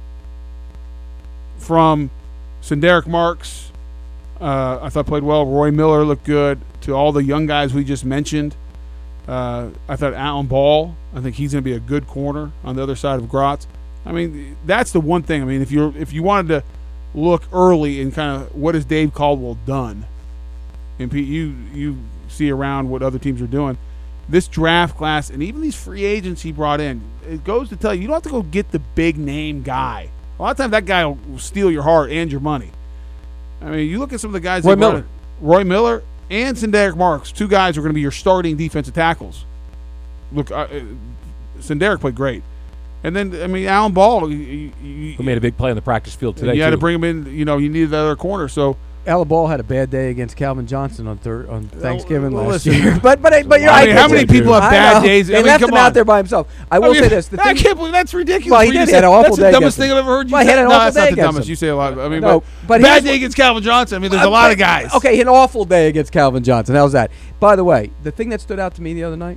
from Senderick Marks, uh, I thought played well. Roy Miller looked good. To all the young guys we just mentioned, uh, I thought Alan Ball. I think he's going to be a good corner on the other side of Gratz. I mean, that's the one thing. I mean, if you're if you wanted to look early and kind of what has Dave Caldwell done, and Pete, you you see around what other teams are doing. This draft class and even these free agents he brought in, it goes to tell you you don't have to go get the big name guy. A lot of times that guy will steal your heart and your money. I mean, you look at some of the guys. Roy they brought Miller. in, Roy Miller, and Senderick Marks, two guys are going to be your starting defensive tackles. Look, uh, uh, Senderick played great, and then I mean Alan Ball. You, you, Who made a big play on the practice field today? you had too. to bring him in. You know, you needed the other corner. So Alan Ball had a bad day against Calvin Johnson on thir- on Thanksgiving well, last listen. year. but but but you're I right. mean, how many people have I bad know. days? I They mean, left come him on. out there by himself. I will I mean, say this: the I thing, can't believe that's ridiculous. Well, he for you did. to He had say. an awful That's day the dumbest against thing him. I've ever heard you Well, he say. had an no, awful that's day not the against dumbest. him. You say a lot. I mean, No, but, but bad here's day what- against Calvin Johnson. I mean, there's Uh, a lot but- of guys. Okay, an awful day against Calvin Johnson. How's that? By the way, the thing that stood out to me the other night: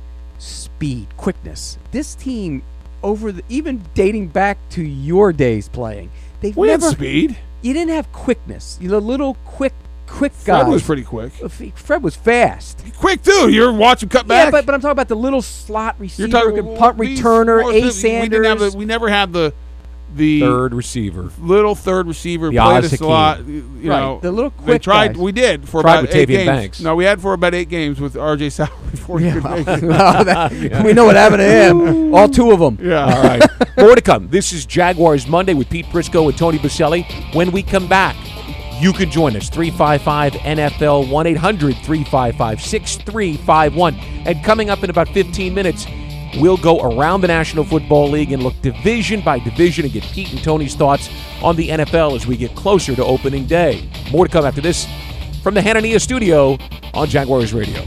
speed, quickness. This team, over the even dating back to your days playing, they've We had never. speed. You didn't have quickness. You know, little quick, quick Fred guys. was pretty quick. Fred was fast. Quick too. You're watching cut back. Yeah, but, but I'm talking about the little slot receiver, You're talking good punt these returner, small- Ace We, Sanders. didn't have the, we never had the the third receiver. little third receiver The played Oz a slot. Hakeem. You Right, know, the little they quick tried. guys. We did for Tried about with eight Tavian games. Banks. No, we had for about eight games with R J Sauer before he Yeah, could well, make it. well, that- we know what happened to him. All two of them. Yeah. All right. More to come. This is Jaguars Monday with Pete Prisco and Tony Baselli. When we come back, you can join us. three five five N F L, one eight hundred three five five six three five one. And coming up in about fifteen minutes, we'll go around the National Football League and look division by division and get Pete and Tony's thoughts on the N F L as we get closer to opening day. More to come after this from the Hanania studio on Jaguars Radio.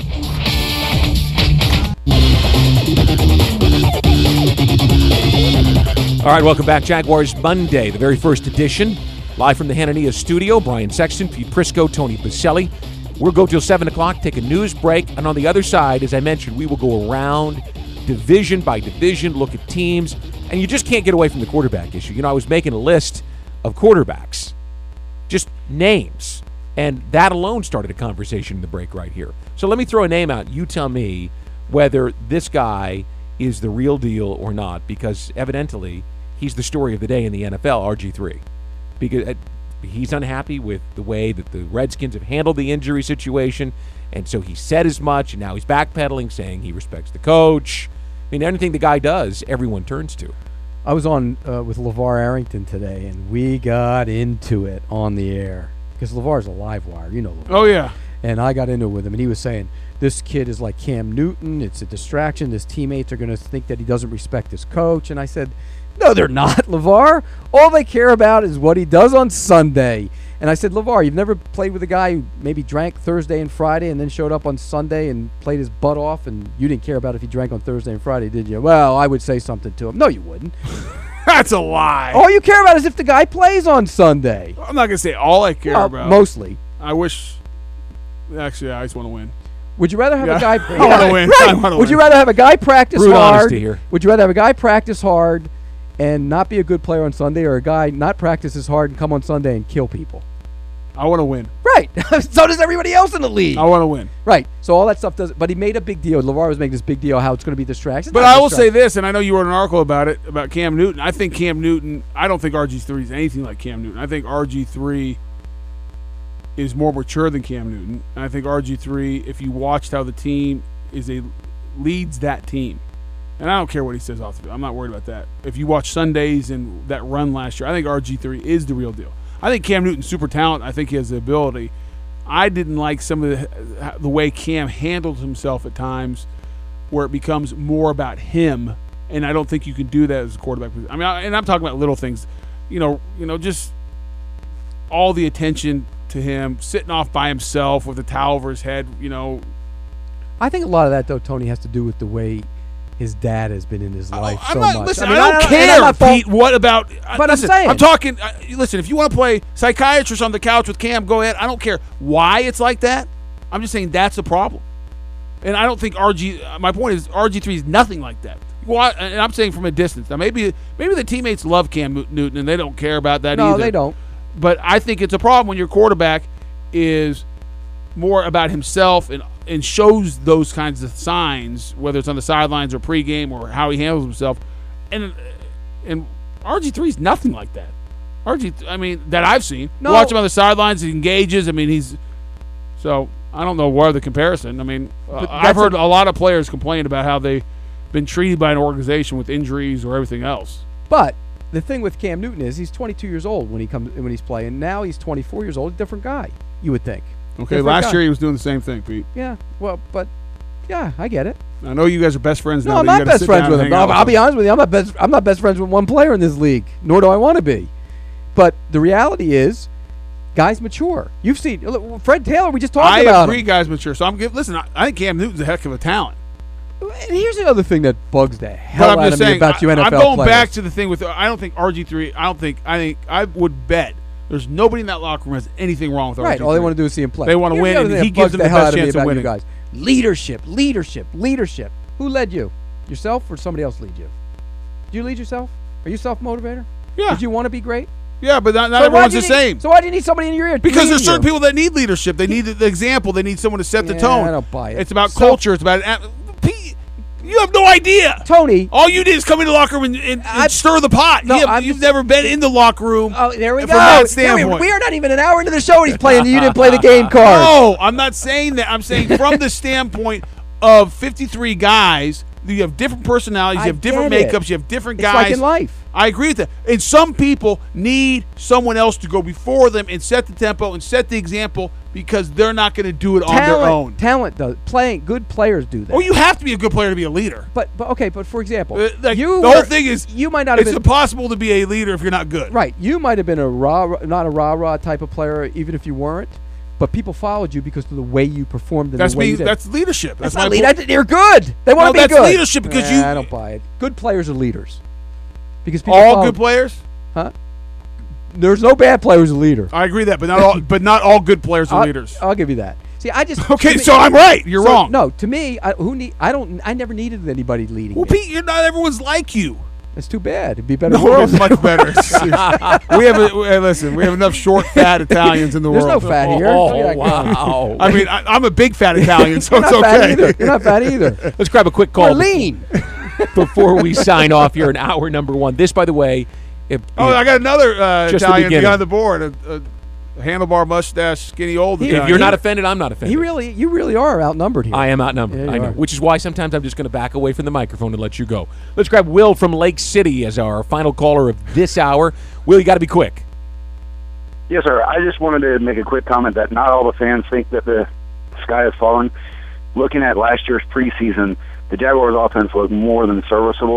All right, welcome back. Jaguars Monday, the very first edition. Live from the Hanania studio, Brian Sexton, Pete Prisco, Tony Baselli. We'll go till seven o'clock, take a news break, and on the other side, as I mentioned, we will go around division by division, look at teams, and you just can't get away from the quarterback issue. You know, I was making a list of quarterbacks, just names, and that alone started a conversation in the break right here. So let me throw a name out. You tell me whether this guy is the real deal or not, because evidently he's the story of the day in the N F L, R G three. Because uh, he's unhappy with the way that the Redskins have handled the injury situation, and so he said as much, and now he's backpedaling, saying he respects the coach. I mean, anything the guy does, everyone turns to. I was on uh, with LeVar Arrington today, and we got into it on the air because LeVar's a live wire, you know. LeVar. Oh yeah. And I got into it with him, and he was saying, this kid is like Cam Newton. It's a distraction. His teammates are going to think that he doesn't respect his coach. And I said, No, they're not, LeVar. All they care about is what he does on Sunday. And I said, LeVar, you've never played with a guy who maybe drank Thursday and Friday and then showed up on Sunday and played his butt off, and you didn't care about if he drank on Thursday and Friday, did you? Well, I would say something to him. No, you wouldn't. That's a lie. All you care about is if the guy plays on Sunday. I'm not going to say all I care Well, about. mostly. I wish. Actually, I just want to win. Would you rather have Yeah. a guy? I wanna win. Right. I wanna Would you win. rather have a guy practice Rude hard? honesty here. Would you rather have a guy practice hard and not be a good player on Sunday, or a guy not practice as hard and come on Sunday and kill people? I want to win. Right. So does everybody else in the league. I want to win. Right. So all that stuff does. But he made a big deal. LeVar was making this big deal how it's going to be distractions. But I will say this, and I know you wrote an article about it, about Cam Newton. I think Cam Newton, I don't think R G three is anything like Cam Newton. I think R G three is more mature than Cam Newton. And I think R G three, if you watched how the team is a leads that team, and I don't care what he says off the field. I'm not worried about that. If you watch Sundays and that run last year, I think R G three is the real deal. I think Cam Newton's super talent. I think he has the ability. I didn't like some of the the way Cam handled himself at times, where it becomes more about him, and I don't think you can do that as a quarterback. I mean, I, and I'm talking about little things, you know, you know, just all the attention to him, sitting off by himself with a towel over his head, you know. I think a lot of that, though, Tony, has to do with the way his dad has been in his life I'm so not, much. Listen, I, mean, don't and I'm care, not fault- Pete. What about? But I'm listen, saying. I'm talking. Uh, listen, if you want to play psychiatrist on the couch with Cam, go ahead. I don't care why it's like that. I'm just saying that's a problem, and I don't think R G. Uh, my point is R G three is nothing like that. Well, and I'm saying from a distance. Now, maybe maybe the teammates love Cam Newton and they don't care about that No, either. they don't. But I think it's a problem when your quarterback is more about himself and and shows those kinds of signs, whether it's on the sidelines or pregame or how he handles himself. And and R G three is nothing like that. R G, I mean, that I've seen. No. Watch him on the sidelines. He engages. I mean, he's so I don't know where the comparison. I mean, uh, But I've that's heard a- a lot of players complain about how they've been treated by an organization with injuries or everything else. But the thing with Cam Newton is he's twenty-two years old when he comes when he's playing. Now he's twenty-four years old. A different guy, you would think. Okay, Different last guy. year he was doing the same thing, Pete. Yeah. Well, but yeah, I get it. I know you guys are best friends now. No, I'm that you not gotta best sit friends down with and him. hang out I'll, I'll with be honest with you. I'm not best. I'm not best friends with one player in this league. Nor do I want to be. But the reality is, guys mature. You've seen look, Fred Taylor. We just talked I about agree, him. guys mature. So I'm give, listen. I, I think Cam Newton's a heck of a talent. And here's another thing that bugs the hell But I'm out just of me saying, about you I, N F L I'm going players. back to the thing with. I don't think R G three. I don't think. I think I would bet there's nobody in that locker room has anything wrong with R G three. Right. All they want to do is see him play. They wanna Here's win, the other and thing he that gives bugs them the the hell best out of me chance of about you winning. guys. Leadership, leadership, leadership. Who led you? Yourself or somebody else lead you? Do you lead yourself? Are you self-motivator? Yeah. Did you want to be great? Yeah, but not, not So everyone's why'd the you need- same. So why do you need somebody in your ear? Because there's leading certain you? people that need leadership. They need the, the example. They need someone to set the Yeah, tone. I don't buy it. It's about So- culture. It's about. Uh, Pete, you have no idea. Tony. All you did is come into the locker room and, and, and I- stir the pot. No, You have, I'm you've just- never been in the locker room. Oh, there we from go. that There we- standpoint. we are not even an hour into the show, and he's playing. You didn't play the game card. No, I'm not saying that. I'm saying from the standpoint of fifty-three guys, you have different personalities, I you have different get it. makeups, you have different It's guys. like in life. I agree with that. And some people need someone else to go before them and set the tempo and set the example because they're not going to do it on their Talent, own. talent does. Playing good players do that. Oh, you have to be a good player to be a leader. But but okay. But for example, Uh, like, you the were- whole thing is you might not have it's been impossible to be a leader if you're not good. right. You might have been a raw, not a rah rah type of player, even if you weren't. But people followed you because of the way you performed and That's the way me. you did. That's leadership. That's That's, not my lead. point. That's- They're good. They want No, to be that's good. leadership because Nah, you- I don't buy it. Good players are leaders. Because people All follow- good players. Huh? There's no bad player who's a leader. I agree that, but not all. But not all good players are I'll, leaders. I'll give you that. See, I just Okay, to me- so I'm right. You're so, wrong. No, to me, I, who need? I don't. I never needed anybody leading. Well, me. Pete, you're not everyone's like you. It's too bad. It'd be better. No, world. it's much better. we have a, hey, listen. We have enough short, fat Italians in the There's no world. fat here. Oh, Look at that guy. wow. I mean, I, I'm a big fat Italian, so You're it's not fat okay. either. You're not fat either. Let's grab a quick We're call lean. before we sign off here in hour number one. This, by the way, if, Oh, I got another uh, Just the Italian beginning. behind the board. A, a handlebar mustache, skinny old. He- if Italian. you're not offended, I'm not offended. He really, you really are outnumbered here. I am outnumbered. Yeah, you I know, are. which is why sometimes I'm just going to back away from the microphone and let you go. Let's grab Will from Lake City as our final caller of this hour. Will, you got to be quick. Yes, sir. I just wanted to make a quick comment that not all the fans think that the sky has fallen. Looking at last year's preseason, the Jaguars' offense looked more than serviceable.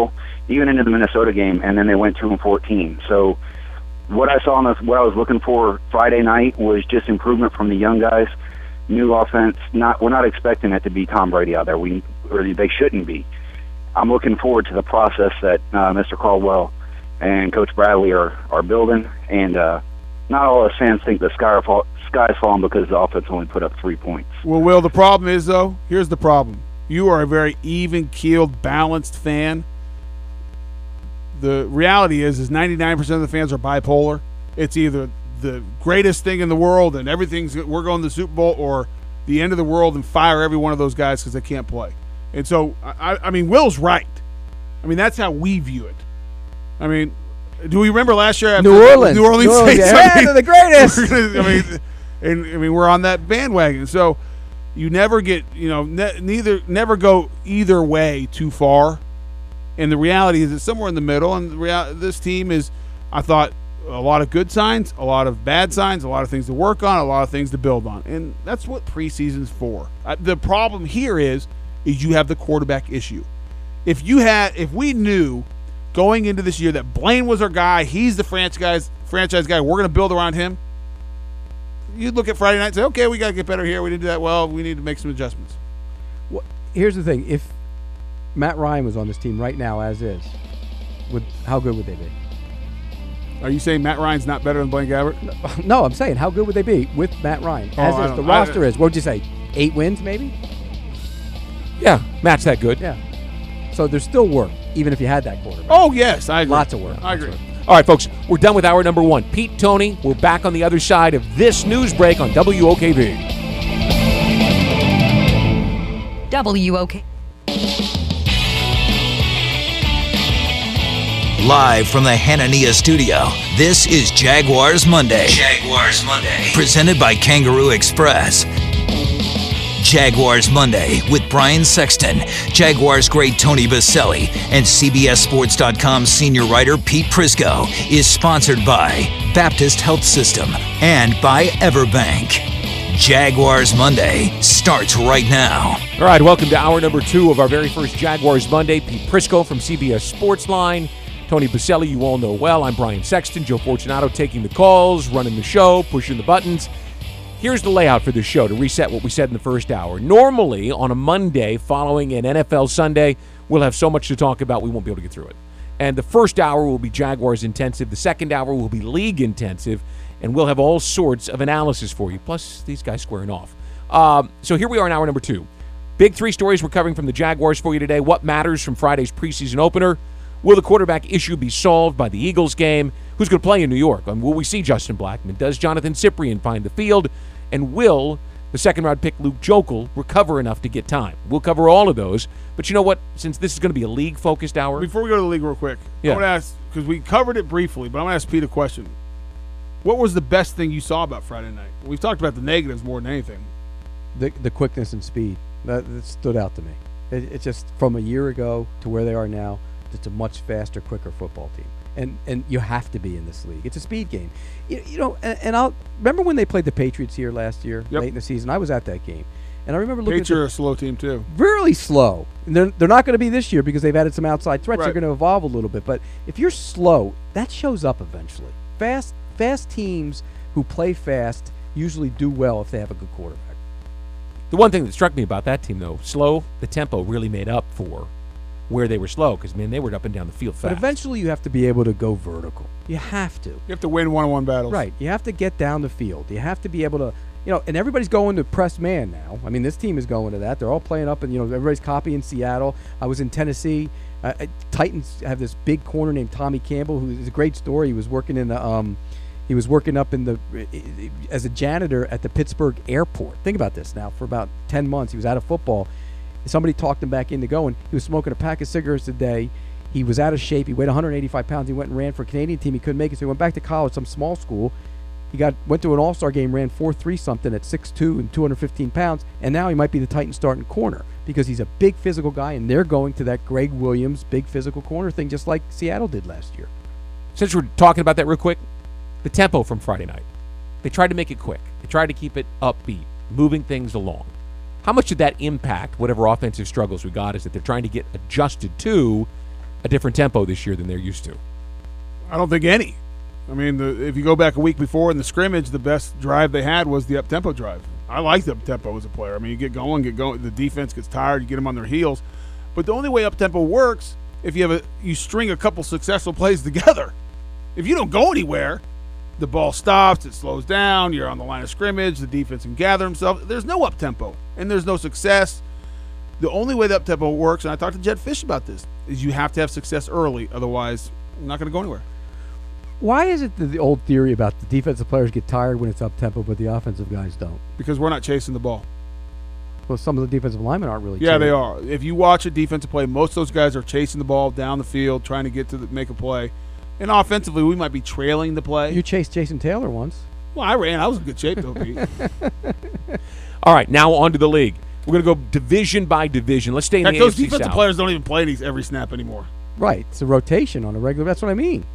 even into the Minnesota game, and then they went two and fourteen. So what I saw in this, what I was looking for Friday night was just improvement from the young guys, new offense. Not we're not expecting it to be Tom Brady out there. We or they shouldn't be. I'm looking forward to the process that uh, Mister Caldwell and Coach Bradley are are building, and uh, not all us fans think the sky are fall, sky's falling because the offense only put up three points. Well, Will, the problem is, though, here's the problem. You are a very even-keeled, balanced fan. The reality is, is ninety-nine percent of the fans are bipolar. It's either the greatest thing in the world and everything's we're going to the Super Bowl, or the end of the world and fire every one of those guys because they can't play. And so, I, I mean, Will's right. I mean, that's how we view it. I mean, do we remember last year? After New Orleans. New Orleans. New Orleans. Saints? Yeah, I mean, they're the greatest. gonna, I mean, and I mean, we're on that bandwagon. So you never get, you know, ne- neither never go either way too far. And the reality is, it's somewhere in the middle. And the real, this team is, I thought, a lot of good signs, a lot of bad signs, a lot of things to work on, a lot of things to build on, and that's what preseason's for. Uh, the problem here is, is you have the quarterback issue. If you had, if we knew going into this year that Blaine was our guy, he's the franchise franchise guy, we're going to build around him, you'd look at Friday night and say, okay, we got to get better here. We didn't do that well. We need to make some adjustments. Well, here's the thing: if Matt Ryan was on this team right now, as is, would how good would they be? Are you saying Matt Ryan's not better than Blaine Gabbert? No, I'm saying how good would they be with Matt Ryan? As Oh, I is, the don't- I- roster is. What would you say? Eight wins, maybe? Yeah, Matt's that good. Yeah. So there's still work, even if you had that quarterback. Oh, yes, I agree. Lots of work. I agree. All right, folks, we're done with hour number one. Pete, Tony, we're back on the other side of this news break on W O K V. W O K. Live from the Hanania studio, this is Jaguars Monday. Jaguars Monday. Presented by Kangaroo Express. Jaguars Monday with Brian Sexton, Jaguars great Tony Baselli, and C B S Sports dot com senior writer Pete Prisco is sponsored by Baptist Health System and by Everbank. Jaguars Monday starts right now. All right, welcome to hour number two of our very first Jaguars Monday. Pete Prisco from C B S Sports Line. Tony Baselli, you all know well. I'm Brian Sexton. Joe Fortunato taking the calls, running the show, pushing the buttons. Here's the layout for this show to reset what we said in the first hour. Normally, on a Monday following an N F L Sunday, we'll have so much to talk about we won't be able to get through it. And the first hour will be Jaguars intensive. The second hour will be league intensive. And we'll have all sorts of analysis for you, plus these guys squaring off. Um, so here we are in hour number two. Big three stories we're covering from the Jaguars for you today. What matters from Friday's preseason opener? Will the quarterback issue be solved by the Eagles game? Who's going to play in New York? Um, will we see Justin Blackman? Does Jonathan Cyprien find the field? And will the second-round pick Luke Joeckel recover enough to get time? We'll cover all of those. But you know what? Since this is going to be a league-focused hour. Before we go to the league real quick, Yeah. I want to ask, because we covered it briefly, but I'm going to ask Pete a question. What was the best thing you saw about Friday night? We've talked about the negatives more than anything. The the quickness and speed that, that stood out to me. It, it's just from a year ago to where they are now. It's a much faster, quicker football team, and and you have to be in this league. It's a speed game, you, you know. And, and I'll remember when they played the Patriots here last year, Yep. late in the season. I was at that game, and I remember looking Patriots at are the, a slow team, too. really slow. And they're they're not going to be this year because they've added some outside threats. Right. They're going to evolve a little bit, but if you're slow, that shows up eventually. Fast fast teams who play fast usually do well if they have a good quarterback. The one thing that struck me about that team, though, slow, the tempo really made up for where they were slow because, man, they were up and down the field fast. But eventually you have to be able to go vertical. You have to. You have to win one-on-one battles. Right. You have to get down the field. You have to be able to, you know, and everybody's going to press man now. I mean, this team is going to that. They're all playing up, and, you know, everybody's copying Seattle. I was in Tennessee. Uh, uh, Titans have this big corner named Tommy Campbell, who is a great story. He was working in the, um, he was working up in the, as a janitor at the Pittsburgh airport. Think about this now. For about ten months, he was out of football. Somebody talked him back into going. He was smoking a pack of cigarettes a day. He was out of shape. He weighed one hundred eighty-five pounds. He went and ran for a Canadian team. He couldn't make it, so he went back to college, some small school. He got went to an all-star game, ran four three something at six two and two hundred fifteen pounds, and now he might be the Titans starting corner because he's a big physical guy, and they're going to that Greg Williams big physical corner thing just like Seattle did last year. Since we're talking about that real quick, the tempo from Friday night. They tried to make it quick. They tried to keep it upbeat, moving things along. How much did that impact whatever offensive struggles we got is that they're trying to get adjusted to a different tempo this year than they're used to. I don't think any. I mean, the, if you go back a week before in the scrimmage, the best drive they had was the up-tempo drive. I like the up-tempo as a player. I mean, you get going, get going. The defense gets tired. You get them on their heels. But the only way up-tempo works if you have a you string a couple successful plays together. If you don't go anywhere, the ball stops, it slows down, you're on the line of scrimmage, the defense can gather themselves. There's no up-tempo, and there's no success. The only way the up-tempo works, and I talked to Jed Fish about this, is you have to have success early. Otherwise, you're not going to go anywhere. Why is it the, the old theory about the defensive players get tired when it's up-tempo, but the offensive guys don't? Because we're not chasing the ball. Well, some of the defensive linemen aren't really Yeah, chasing. they are. If you watch a defensive play, most of those guys are chasing the ball down the field, trying to get to the, make a play. And offensively, we might be trailing the play. You chased Jason Taylor once. Well, I ran. I was in good shape, though, Pete. All right, now on to the league. We're going to go division by division. Let's stay in Heck, the those A F C defensive South. players don't even play these every snap anymore. Right. It's a rotation on a regular. That's what I mean.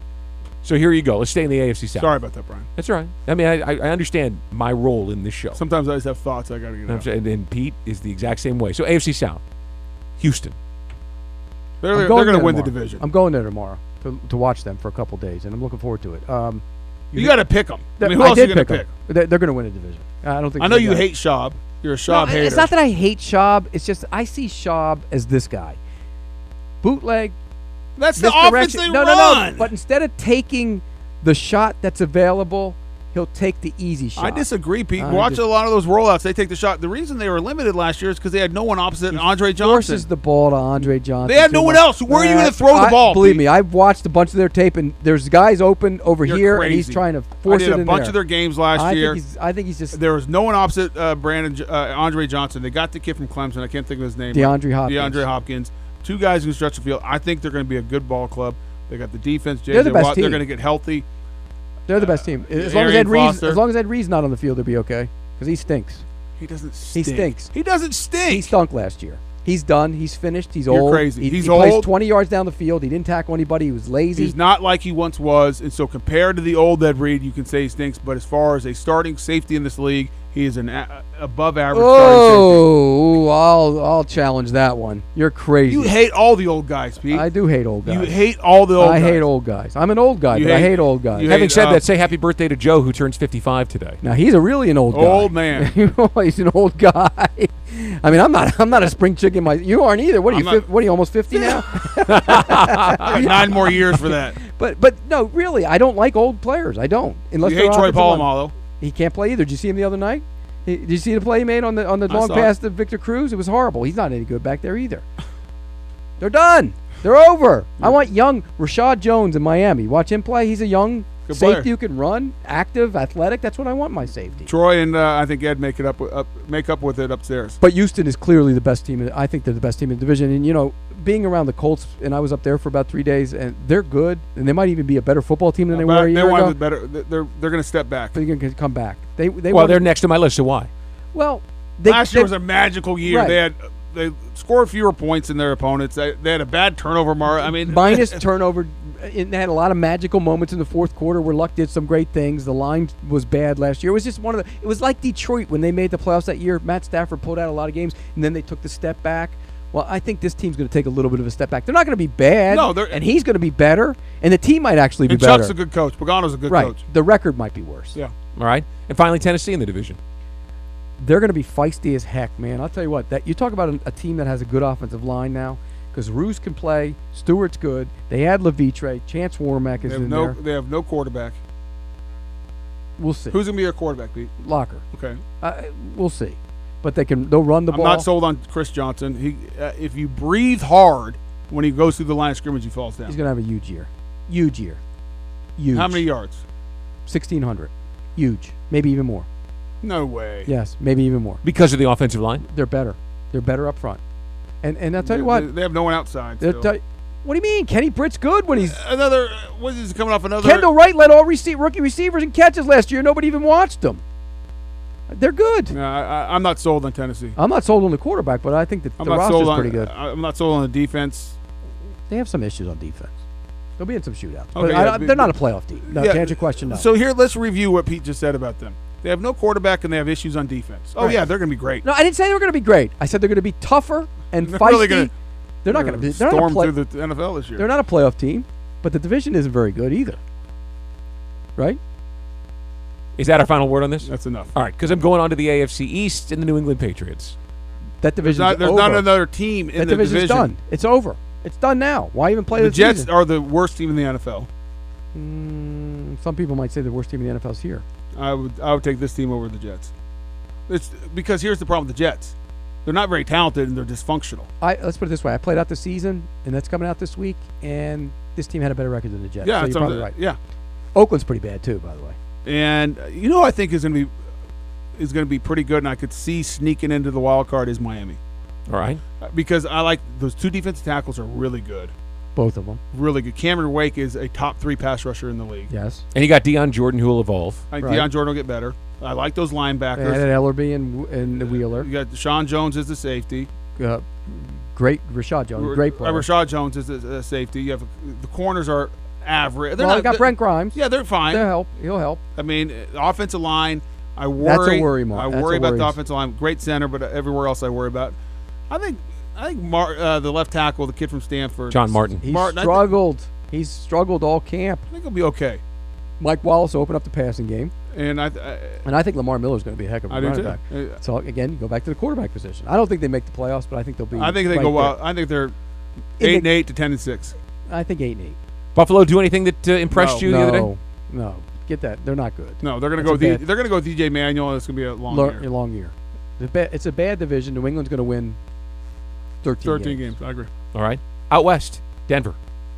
So here you go. Let's stay in the A F C South. Sorry about that, Brian. That's all right. I mean, I, I understand my role in this show. Sometimes I just have thoughts I got to get out. And, and Pete is the exact same way. So A F C South, Houston. They're, I'm they're going going to there win the tomorrow. division. I'm going there tomorrow to, to watch them for a couple days, and I'm looking forward to it. Um, You got to pick them. I mean, who I else are did you going to pick pick? 'em. They're, they're going to win a division. I don't think. I know they you got it. hate Schaub. You're a No, Schaub hater. it's not that I hate Schaub. It's just I see Schaub as this guy, bootleg. That's the offense misdirection. they no, run. No, no. But instead of taking the shot that's available, he'll take the easy shot. I disagree, Pete. I Watch just- a lot of those rollouts. They take the shot. The reason they were limited last year is because they had no one opposite Andre Johnson. Forces the ball to Andre Johnson. They had too no one much. else. Where are you Uh, going to throw the I- ball, Believe Pete? me, I've watched a bunch of their tape, and there's guys open over You're here, crazy. and he's trying to I force did it a in bunch there. of their games last I year. Think he's, I think he's just There was no one opposite uh, Brandon uh, Andre Johnson. They got the kid from Clemson. I can't think of his name. DeAndre Hopkins. DeAndre Hopkins. Two guys who can stretch the field. I think they're going to be a good ball club. They got the defense. J J They're the best Watt. They're team. going to get healthy. they're the best team. As Uh, long as Arian Ed Reed's, Foster. as long as Ed Reed's not on the field, they'll be okay because he stinks. He doesn't He stink. stinks. He doesn't stink. He stunk last year. He's done. He's finished. He's You're old. crazy. He, He's he plays old. twenty yards down the field. He didn't tackle anybody. He was lazy. He's not like he once was, and so compared to the old Ed Reed, you can say he stinks. But as far as a starting safety in this league, he is an a- above average starting Oh, I'll I'll challenge that one. You're safety. crazy. You hate all the old guys, Pete. I do hate old guys. You hate all the old I guys. hate old guys. I'm an old guy, You but I hate- hate old guys. you Having hate, said uh, that, say happy birthday to Joe, who turns fifty-five today. Now he's a really an old guy. Old man. He's an old guy. I mean, I'm not. I'm not a spring chicken. My, you aren't either. What are I'm you? not- fif- what are you? Almost fifty now. I got nine more years for that. But but no, really, I don't like old players. I don't. Unless You they're hate Troy offensive line. Polamalu. He can't play either. Did you see him the other night? He- Did you see the play he made on the on the I long saw pass to Victor Cruz? It was horrible. He's not any good back there either. They're done. They're over. I want young Rashad Jones in Miami. Watch him play. He's a young Good safety player. who can run, active, athletic. That's what I want in my safety. Troy and uh, I think Ed make it up, with- up make up with it upstairs. But Houston is clearly the best team. in- I think they're the best team in the division. And, you know, being around the Colts, and I was up there for about three days, and they're good. And they might even be a better football team than they But were a they year want ago. it better. They're they're going to step back. They're going to come back. They, they Well, won- they're next to my list, so why? Well, they, Last they, year was a magical year. Right. They had they scored fewer points than their opponents. They, they had a bad turnover mark. I mean, minus turnover. It had a lot of magical moments in the fourth quarter where Luck did some great things. The line was bad last year. It was just one of the. It was like Detroit when they made the playoffs that year. Matt Stafford pulled out a lot of games, and then they took the step back. Well, I think this team's going to take a little bit of a step back. They're not going to be bad. No, they're- and he's going to be better, and the team might actually be and Chuck's better. a good coach. Pagano's a good right. coach. The record might be worse. Yeah. All right. And finally, Tennessee in the division. They're going to be feisty as heck, man. I'll tell you what. That you talk about a, a team that has a good offensive line now, because Ruse can play, Stewart's good. They had Levitre, Chance Warmack They is have in no there. they have no quarterback. We'll see. Who's going to be their quarterback, Pete? Locker? Okay. Uh, we'll see. But they can. They'll run the I'm ball. not sold on Chris Johnson. He uh, if you breathe hard when he goes through the line of scrimmage, he falls down. He's going to have a huge year. Huge year. Huge. How many yards? sixteen hundred. Huge. Maybe even more. No way. Yes, maybe even more. Because of the offensive line? They're better. They're better up front. And and I'll tell you They- what. They, they have no one outside. they'll still. tell you- what do you mean? Kenny Britt's good when he's. Another. What is he coming off another? Kendall Wright led all receive, rookie receivers and catches last year. Nobody even watched them. They're good. No, I, I, I'm not sold on Tennessee. I'm not sold on the quarterback, but I think that I'm the not roster's sold on. pretty good. I- I'm not sold on the defense. They have some issues on defense. They'll be in some shootouts. Okay, but yeah, I, but- they're not a playoff team. No, Yeah, to answer your question, no. So here, let's review what Pete just said about them. They have no quarterback and they have issues on defense. Oh Right. yeah, they're going to be great. no, I didn't say they were going to be great. I said they're going to be tougher and They're feisty. really gonna- They're not going to be. They're not storm a play, through the N F L this year. They're not a playoff team, but the division isn't very good either. Right? Is that our final word on this? That's enough. All right, because I'm going on to the A F C East and the New England Patriots. That There's division's not, there's over. not another team in that the division's division. done. It's over. It's done now. Why even play The the Jets season? are the worst team in the N F L. Mm, some people might say the worst team in the N F L is here. I would I would take this team over the Jets. It's because here's the problem with the Jets. They're not very talented and they're dysfunctional. I let's put it this way: I played out the season, and that's coming out this week. And this team had a better record than the Jets. Yeah, so that's you're probably something- right. Yeah, Oakland's pretty bad too, by the way. and uh, you know who I think is going to be is going to be pretty good, and I could see sneaking into the wild card is Miami. All right. Uh, Because I like those two defensive tackles are really good, Both of them. really good. Cameron Wake is a top three pass rusher in the league. Yes. And you got Deion Jordan, who will evolve. I think Right. Deion Jordan will get better. I like those They linebackers. added Ellerby and and Wheeler. You got Sean Jones as the safety. Uh, great Rashad Jones, great player. Uh, Rashad Jones is the uh, safety. You have the corners are average. They're well, not, they got they're- Brent Grimes. Yeah, they're fine. They'll help. He'll help. I mean, uh, offensive line. I worry. That's a worry, Mark. I That's worry a about worry. the offensive line. Great center, but everywhere else I worry about. I think. I think Mar- uh, the left tackle, the kid from Stanford, John Martin. He's Martin, I thi- struggled. He's struggled all camp. I think he'll be okay. Mike Wallace opened up the passing game, And I, I, and I think Lamar Miller's going to be a heck of a I do running too. back. Uh, So again, you go back to the quarterback position. I don't think they make the playoffs, but I think they'll be. I think they right go there. well. I think they're In eight the- and eight to ten and six. I think eight and eight. Buffalo do anything that uh, impressed No. you the no, other day? no, get that. They're not good. No, they're gonna That's go. a With the, bad- they're gonna go with D J Manuel, and it's gonna be a long Lo- year. a long year. It's a, bad, it's a bad division. New England's going to win thirteen, Thirteen games. games. I agree. All right. Out west, Denver.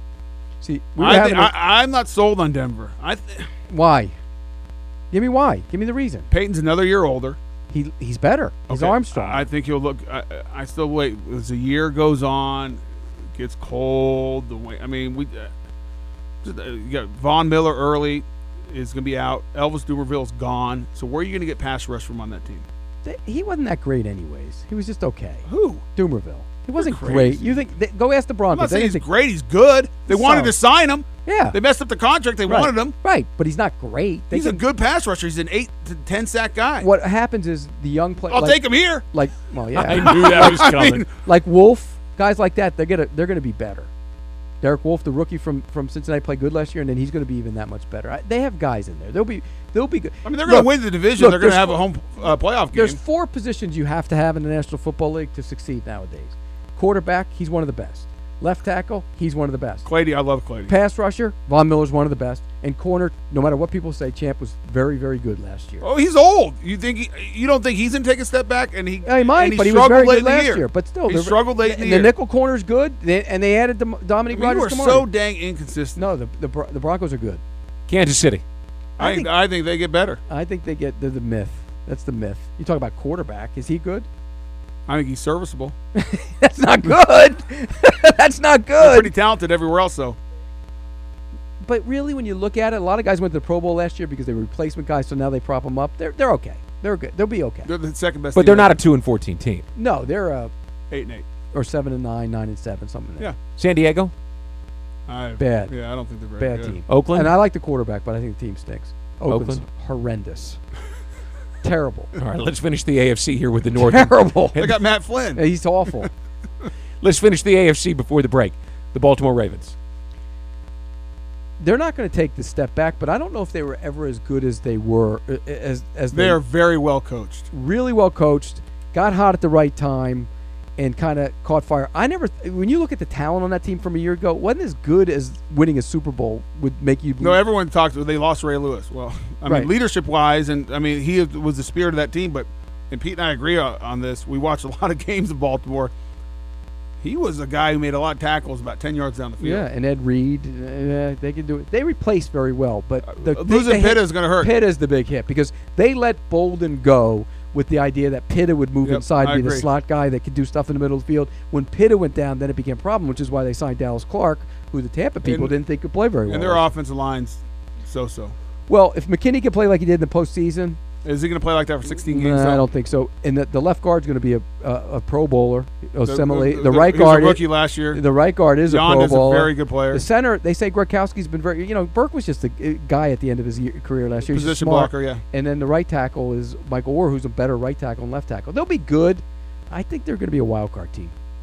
See, we were I having think, a- I, I'm not sold on Denver. I th- why? Give me why. Give me the reason. Peyton's another year older. He he's better. His Okay. arm's strong. I think he'll look. I, I still wait as the year goes on. It gets cold. The way I mean, we uh, just, uh, you got Von Miller early is going to be out. Elvis Dumerville's gone. So where are you going to get pass rush from on that team? Th- he wasn't that great, anyways. He was just okay. Who? Dumerville. He wasn't crazy. great. You think? They, go ask the I'm Broncos. not They saying he's didn't think- great. He's good. They wanted Solid. to sign him. Yeah. They messed up the contract. They right. wanted him. Right, but he's not great. They He's a can- good pass rusher. He's an eight to ten sack guy. What happens is the young player. I'll like, take him here. Like, well, yeah. I knew that was I coming. mean, like Wolf, guys like that, they're gonna they're gonna be better. Derek Wolf, the rookie from, from Cincinnati, played good last year, and then he's going to be even that much better. I, they have guys in there. They'll be they'll be good. I mean, they're going Look, to win the division. look, they're going to there's have a four- home uh, playoff game. There's four positions you have to have in the National Football League to succeed nowadays. Quarterback, he's one of the best. Left tackle, he's one of the best. Clady, I love Clady. Pass rusher, Von Miller's one of the best. And corner, no matter what people say, Champ was very, very good last year. Oh, he's old. You think he, you don't think he's going to take a step back? And he, Yeah, he might, and he but he was struggled very late good in the last year. year. But still, he they're- struggled late in the and year. the nickel corner's good, they, and they added the Dominic I mean, you Rodgers. are Camardi. so dang inconsistent. No, the, the Bro- the Broncos are good. Kansas City. I, I think, think- I think they get better. I think they get the, the myth. That's the myth. You talk about quarterback. Is he good? I think he's serviceable. That's not good. That's not They're good. pretty talented everywhere else, though. But really, when you look at it, a lot of guys went to the Pro Bowl last year because they were replacement guys, so now they prop them up. They're they're okay. They're good. They'll be okay. They're the second best. But team they're in not a the- two and fourteen team. No, they're uh eight and eight. or seven and nine, nine and seven, something like that. Yeah. San Diego, I, Bad. Yeah, I don't think they're very Bad good. team. Oakland. And I like the quarterback, but I think the team stinks. Oakland's Oakland? horrendous. Terrible. All right, let's finish the A F C here with the North. Terrible. They got Matt Flynn. He's awful. Let's finish the A F C before the break. The Baltimore Ravens. They're not going to take the step back, but I don't know if they were ever as good as they were uh, as as They are very well coached. really well coached, got hot at the right time, and kind of caught fire. I never, when you look at the talent on that team from a year ago, it wasn't as good as winning a Super Bowl would make you. No, everyone talks. They lost Ray Lewis. Well, I Right. mean, leadership wise, and I mean, he was the spirit of that team. But and Pete and I agree on, on this. We watched a lot of games in Baltimore. He was a guy who made a lot of tackles about ten yards down the field. Yeah, and Ed Reed, uh, they can do it. They replaced very well, but the Uh, losing they- they Pitta hit- is gonna hurt. Pitta is the big hit because they let Bolden go with the idea that Pitta would move Yep, inside, I be the agree. slot guy that could do stuff in the middle of the field. When Pitta went down, then it became a problem, which is why they signed Dallas Clark, who the Tampa people And- didn't think could play very well. And their offensive line's so-so. Well, if McKinney can play like he did in the postseason, Is he going to play like that for sixteen games? nah, I though? don't think so. And the, the left guard's going to be a, a, a Pro Bowler. Osemele. The, the, he right was a guard, rookie last year. the right guard is Jan a Pro is a Bowler. very good player. The center, they say Gronkowski's been very. You know, Burke was just a uh, guy at the end of his year, career last year. He's just Position smart. blocker, yeah. And then the right tackle is Michael Orr, who's a better right tackle and left tackle. They'll be good. I think they're going to be a wild card team.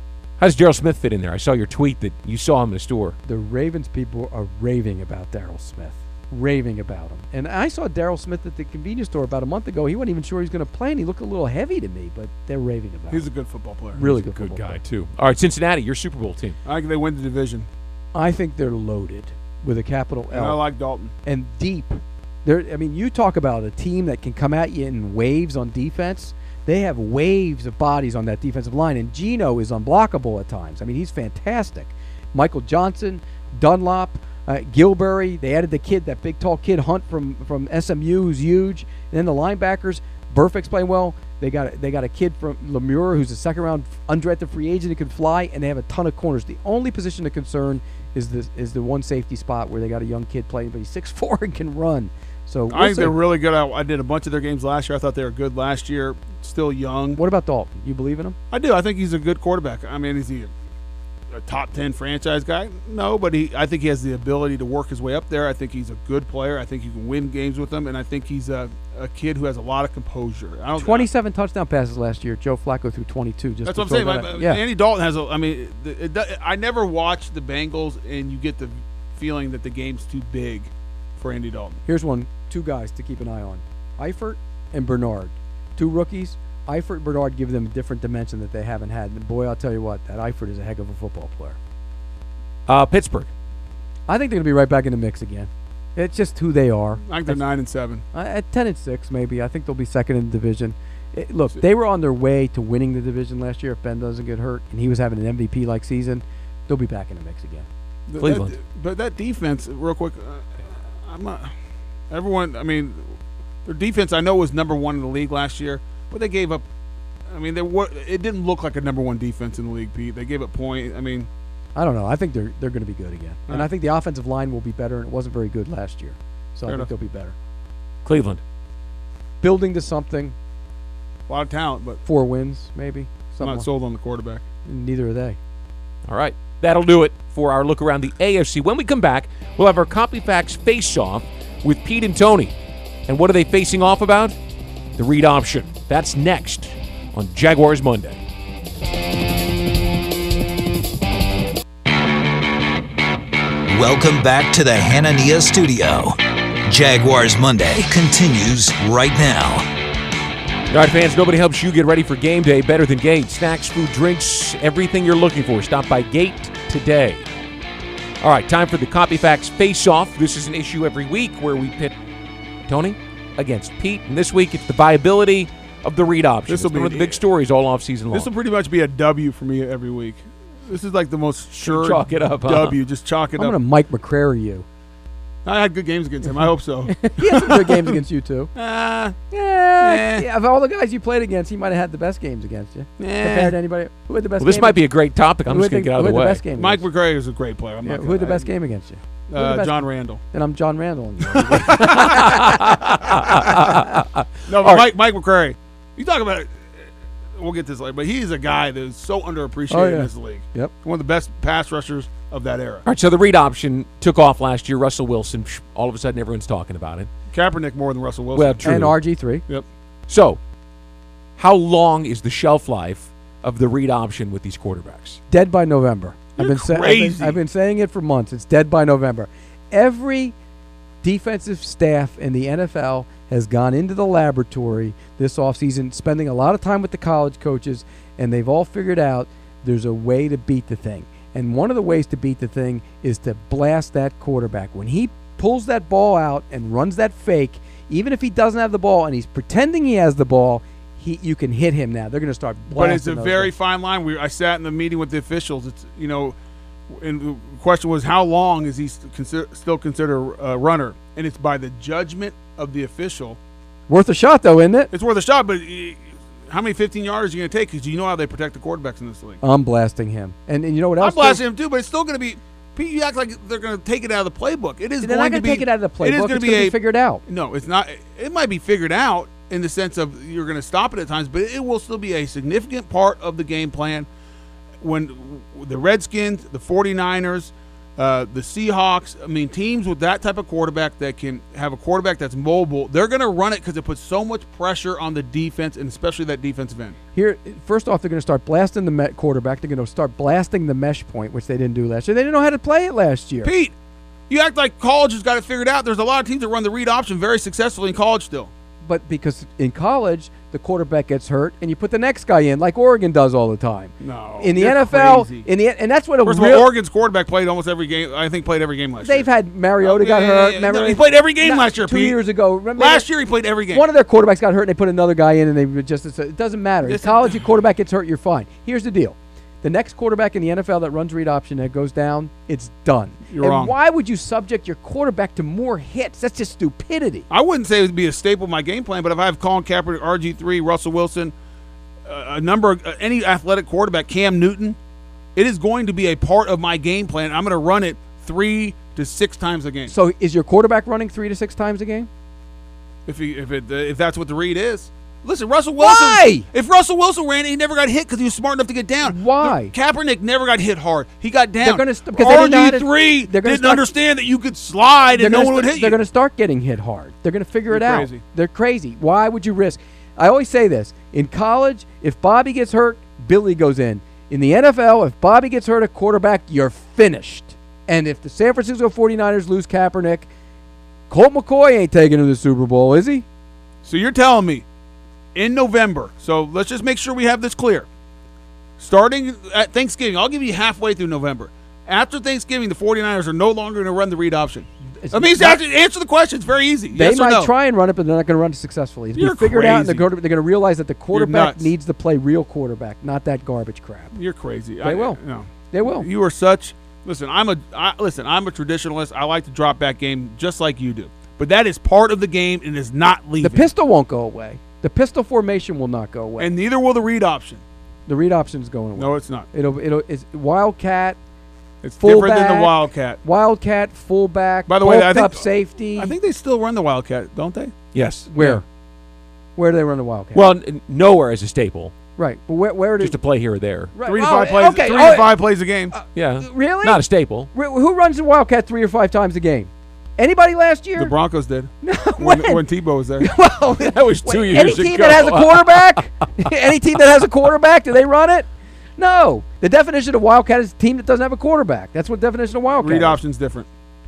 How does Daryl Smith fit in there? I saw your tweet that you saw him in the store. The Ravens people are raving about Daryl Smith, raving about him. And I saw Daryl Smith at the convenience store about a month ago. He wasn't even sure he was going to play, and he looked a little heavy to me, but they're raving about He's him. a good football player. Really He's a good, good football guy, player. too. All right, Cincinnati, your Super Bowl team. I think they win the division. I think they're loaded with a capital L. And I like Dalton. And deep. There, I mean, you talk about a team that can come at you in waves on defense. They have waves of bodies on that defensive line, and Geno is unblockable at times. I mean, he's fantastic. Michael Johnson, Dunlop, uh, Gilberry. They added the kid, that big, tall kid, Hunt from, from S M U, who's huge. And then the linebackers, Burfict's playing well. They got they got a kid from Lemure who's a second-round undrafted free agent who can fly, and they have a ton of corners. The only position of concern is the is the one safety spot where they got a young kid playing, but he's six foot four and can run. So we'll I think see. they're really good. I, I did a bunch of their games last year. I thought they were good last year. Still young. What about Dalton? You believe in him? I do. I think he's a good quarterback. I mean, is he a, a top ten franchise guy? No, but he. I think he has the ability to work his way up there. I think he's a good player. I think you can win games with him, and I think he's a, a kid who has a lot of composure. I don't, twenty-seven touchdown passes last year. Joe Flacco threw twenty-two. Just That's to what I'm throw saying. that My- out. Yeah. Andy Dalton has a. I mean, it, it, I never watched the Bengals, and you get the feeling that the game's too big for Andy Dalton. Here's one. Two guys to keep an eye on. Eifert and Bernard. Two rookies. Eifert and Bernard give them a different dimension that they haven't had. And boy, I'll tell you what, that Eifert is a heck of a football player. Uh, Pittsburgh. I think they're going to be right back in the mix again. It's just who they are. I think they're nine and seven. Uh, at ten and six, maybe. I think they'll be second in the division. It, look, they were on their way to winning the division last year if Ben doesn't get hurt, and he was having an M V P-like season. They'll be back in the mix again. Th- Cleveland. that- but that defense, real quick, uh, I'm not. Everyone, I mean, their defense I know was number one in the league last year, but they gave up. I mean, they were. It didn't look like a number one defense in the league, Pete. They gave up point. I mean, I don't know. I think they're they're going to be good again, and Right. I think the offensive line will be better. And it wasn't very good last year, so Fair I think enough. they'll be better. Cleveland. Building to something. a lot of talent, but Four wins, maybe. I'm Something. not like- sold on the quarterback. Neither are they. All right. That'll do it for our look around the A F C. When we come back, we'll have our Copy Facts face-off with Pete and Tony. And what are they facing off about? The read option. That's next on Jaguars Monday. Welcome back to the Hanania Studio. Jaguars Monday continues right now. All right, fans, nobody helps you get ready for game day better than Gate. Snacks, food, drinks, everything you're looking for. Stop by Gate today. All right, time for the Copy Facts face-off. This is an issue every week where we pit Tony against Pete. And this week, it's the viability of the read option. It's This'll one be of the big stories all offseason long. This will pretty much be a W for me every week. This is like the most sure Chalk it up, huh? W. Just chalk it I'm up. going to Mike McCrary you. I had good games against him. I hope so. He had some good games against you, too. Ah, Yeah, Eh. yeah. Of all the guys you played against, he might have had the best games against you. Compared to anybody. Who had the best Well, this game might be a great topic. I'm who just had going to get out who of the had way. best game Mike against McCray is a great player. I'm you? Yeah, not who had the gonna- best game against you? Who had the Uh, best- John Randall. And I'm John Randall. No, but All Mike Mike McCray. You talk about it. We'll get this later, but he's a guy that is so underappreciated Oh, yeah. in this league. Yep. One of the best pass rushers of that era. All right, so the read option took off last year. Russell Wilson, psh, all of a sudden everyone's talking about it. Kaepernick more than Russell Wilson. Well, true. And R G three. Yep. So, how long is the shelf life of the read option with these quarterbacks? Dead by November. I've You're been, sa- I've, crazy. been, I've been saying it for months. It's dead by November. Every defensive staff in the N F L has gone into the laboratory this offseason, spending a lot of time with the college coaches, and they've all figured out there's a way to beat the thing. And one of the ways to beat the thing is to blast that quarterback. When he pulls that ball out and runs that fake, even if he doesn't have the ball and he's pretending he has the ball, he you can hit him now. They're going to start blasting But it's a those very guys. fine line. We I sat in the meeting with the officials. It's you know, and the question was how long is he st- consider, still considered a runner? And it's by the judgment of the official. Worth a shot, though, isn't it? It's worth a shot, but eh, how many fifteen yards are you going to take? Because you know how they protect the quarterbacks in this league. I'm blasting him. And, and you know what I'm else? too? blasting him too, but it's still going to be. Pete, you act like they're going to take it out of the playbook. It is They're going not going to to be. take it out of the playbook. It is going to it's be gonna a be figured out. No, it's not. It might be figured out in the sense of you're going to stop it at times, but it will still be a significant part of the game plan. When the Redskins, the 49ers, Uh, the Seahawks, I mean, teams with that type of quarterback that can have a quarterback that's mobile, they're going to run it because it puts so much pressure on the defense, and especially that defensive end. Here, first off, they're going to start blasting the me- quarterback. They're going to start blasting the mesh point, which they didn't do last year. They didn't know how to play it last year. Pete, you act like college has got it figured out. There's a lot of teams that run the read option very successfully in college still. But because in college, the quarterback gets hurt, and you put the next guy in, like Oregon does all the time. No, in the you're N F L, crazy. in the and that's what a First real, of all, Oregon's quarterback played almost every game. I think played every game last they've year. had Mariota Oh, got yeah, hurt. yeah, yeah. Remember, No, he played every game not- last year, Two Pete. years ago, remember Last year he played every game. One of their quarterbacks got hurt, and they put another guy in, and they just it doesn't matter. In Listen. college, your quarterback gets hurt, you're fine. Here's the deal: the next quarterback in the N F L that runs read option that goes down, it's done. You're and wrong. why would you subject your quarterback to more hits? That's just stupidity. I wouldn't say it would be a staple of my game plan, but if I have Colin Kaepernick, R G three, Russell Wilson, uh, a number of uh, any athletic quarterback, Cam Newton, it is going to be a part of my game plan. I'm going to run it three to six times a game. So, is your quarterback running three to six times a game? If he, if it, uh, if that's what the read is. Listen, Russell Wilson. Why? If Russell Wilson ran it, he never got hit because he was smart enough to get down. Why? Kaepernick never got hit hard. He got down. They're gonna st- because they didn't know how to- R G three they're gonna didn't start- understand that you could slide They're and no gonna one would st- hit They're you. going to start getting hit hard. They're going to figure You're it out. crazy. They're crazy. Why would you risk? I always say this. In college, if Bobby gets hurt, Billy goes in. In the N F L, if Bobby gets hurt at quarterback, you're finished. And if the San Francisco forty-niners lose Kaepernick, Colt McCoy ain't taking to the Super Bowl, is he? So you're telling me in November, so let's just make sure we have this clear. Starting at Thanksgiving, I'll give you halfway through November. After Thanksgiving, the forty-niners are no longer going to run the read option. It's I mean, not- answer, answer the question. It's very easy. They yes or might no? try and run it, but they're not going to run it successfully. It's You're been figured out, and they're crazy. going to, they're going to realize that the quarterback nuts. needs to play real quarterback, not that garbage crap. You're crazy. They will. No, They will. You are such. Listen, I'm a. I, listen, I'm a traditionalist. I like the drop back game just like you do. But that is part of the game and is not leaving. The pistol won't go away. The pistol formation will not go away. and neither will the read option. The read option is going away. No, it's not. It'll it'll it's Wildcat, It's different than Fullback. the Wildcat. Wildcat, fullback. By the way, I bulked think- up safety. I think they still run the Wildcat, don't they? Yes. where, Yeah. where do they run the Wildcat? Well, n- nowhere is a staple. right, but where where do Just to play here or there. right, Three to oh, five plays. Okay, three oh, to five plays a game. Yeah. Really? Not a staple. Wh- Who runs the Wildcat three or five times a game? Anybody last year? the Broncos did when? when, when Tebow was there. Well, That was two wait, years any team ago. that has a quarterback, any team that has a quarterback, do they run it? No. The definition of Wildcat is a team that doesn't have a quarterback. That's what the definition of Wildcat. Read is. option's different.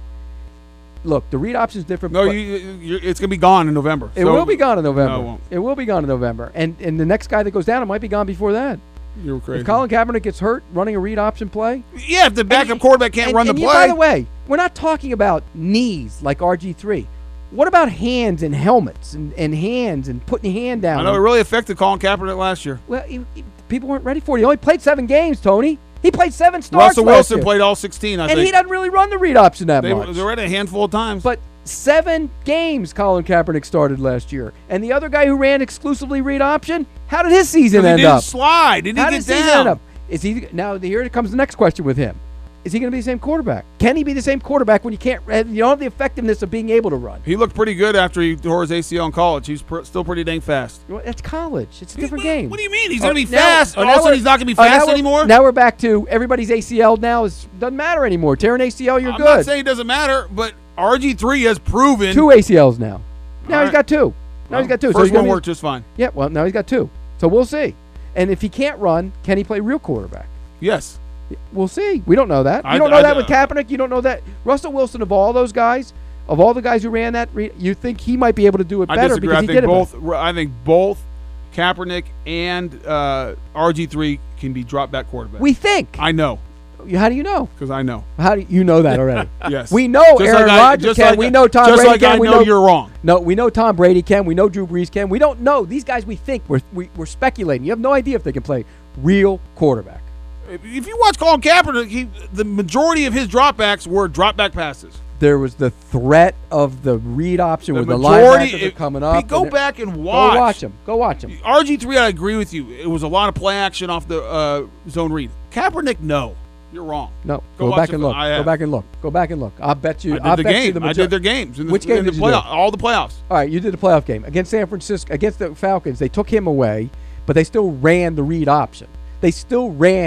Look, the read option is different. No, but you, you, it's going to be gone in November. it So- will be gone in November. No, it won't. It will be gone in November, and and the next guy that goes down, it might be gone before that. You're crazy. If Colin Kaepernick gets hurt running a read option play, yeah, if the backup quarterback can't and, run the and you- play. by the way, we're not talking about knees like R G three. What about hands and helmets and, and hands and putting your hand down? I know it really affected Colin Kaepernick last year. Well, he, he- people weren't ready for it. He only played seven games, Tony. He played seven starts Russell last Wilson year. played all sixteen, I and think. he doesn't really run the read option that they, much. they were at a handful of times. But seven games Colin Kaepernick started last year. And the other guy who ran exclusively read option, how did his season he end didn't up? slide. He didn't How get did his season down. end up? Is he now? Here comes the next question with him. Is he going to be the same quarterback? Can he be the same quarterback when you can't? You don't have the effectiveness of being able to run. He looked pretty good after he tore his A C L in college. He's pr- still pretty dang fast. Well, that's college. It's a different What- game. What do you mean? He's Oh, going to be now- fast. oh, All now of a sudden, we're- he's not going to be oh, now fast we're- anymore? Now we're back to everybody's A C L now is doesn't matter anymore. Tearing A C L, you're I'm good. not saying it doesn't matter, but R G three has proven. Two A C Ls now. Now All he's right. got two. Now he's got two. First so he's one gonna be- worked just fine. Yeah, well, now he's got two. So we'll see. And if he can't run, can he play real quarterback? Yes. We'll see. We don't know that. You I- don't know I- that with Kaepernick. You don't know that. Russell Wilson, of all those guys, of all the guys who ran that, re- you think he might be able to do it I better disagree. because I he think did it. both. I think both Kaepernick and uh, R G three can be drop back quarterbacks. We think. I know How do you know? because I know. How do you know that already? Yes. We know Just Aaron like I- Rodgers just can. like we I- know Tom just Brady like can. I we know you're wrong. No, we know Tom Brady can. We know Drew Brees can. We don't know. These guys we think. We're, we, we're speculating. You have no idea if they can play real quarterback. If you watch Colin Kaepernick, he, the majority of his dropbacks were drop back passes. There was the threat of the read option The where the majority, linebackers are it- coming up. Go and back and Go watch. watch them. Go watch them. R G three, I agree with you. It was a lot of play action off the uh, zone read. Kaepernick, no. You're wrong. No, Go go, watch back it. and look. I Go have. back and look. Go back and look. I'll bet you. I did I'll the bet game. You the I major- did their games. In the, Which game in the did you do? playoff, All the playoffs. All right, you did the playoff game against San Francisco, against the Falcons. They took him away, but they still ran the read option. They still ran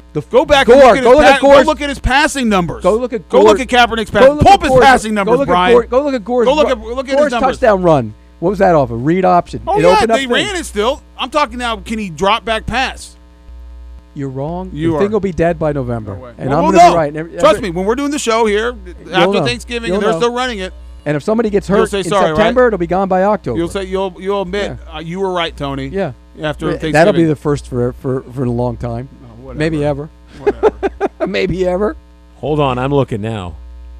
The Go back Gore, and look at, go his, look pa- at Gore's, go look at his passing numbers. Go look at Go Gore- look at Kaepernick's go passing. look Pull at up his Gore's- passing go numbers, look at Brian. Gore- Go look at Gore's. Go look at- ru- look at his Gore's numbers. touchdown run. What was that off? A read option. Oh it yeah, opened up they things. ran it still. I'm talking now. Can he drop back pass? You're wrong. You the are. thing will be dead by November. No way. And Well, I'm we'll going to know. be right. And every- Trust every- me. When we're doing the show here after know. Thanksgiving, You'll and they're know. still running it, And if somebody gets You'll hurt say in sorry, September, right? it'll be gone by October. you'll say you'll you'll admit uh, you were right, Tony. yeah. After Yeah, Thanksgiving, that'll be the first for for for a long time. Oh, whatever. Maybe ever. Whatever. Maybe ever. Hold on, I'm looking now.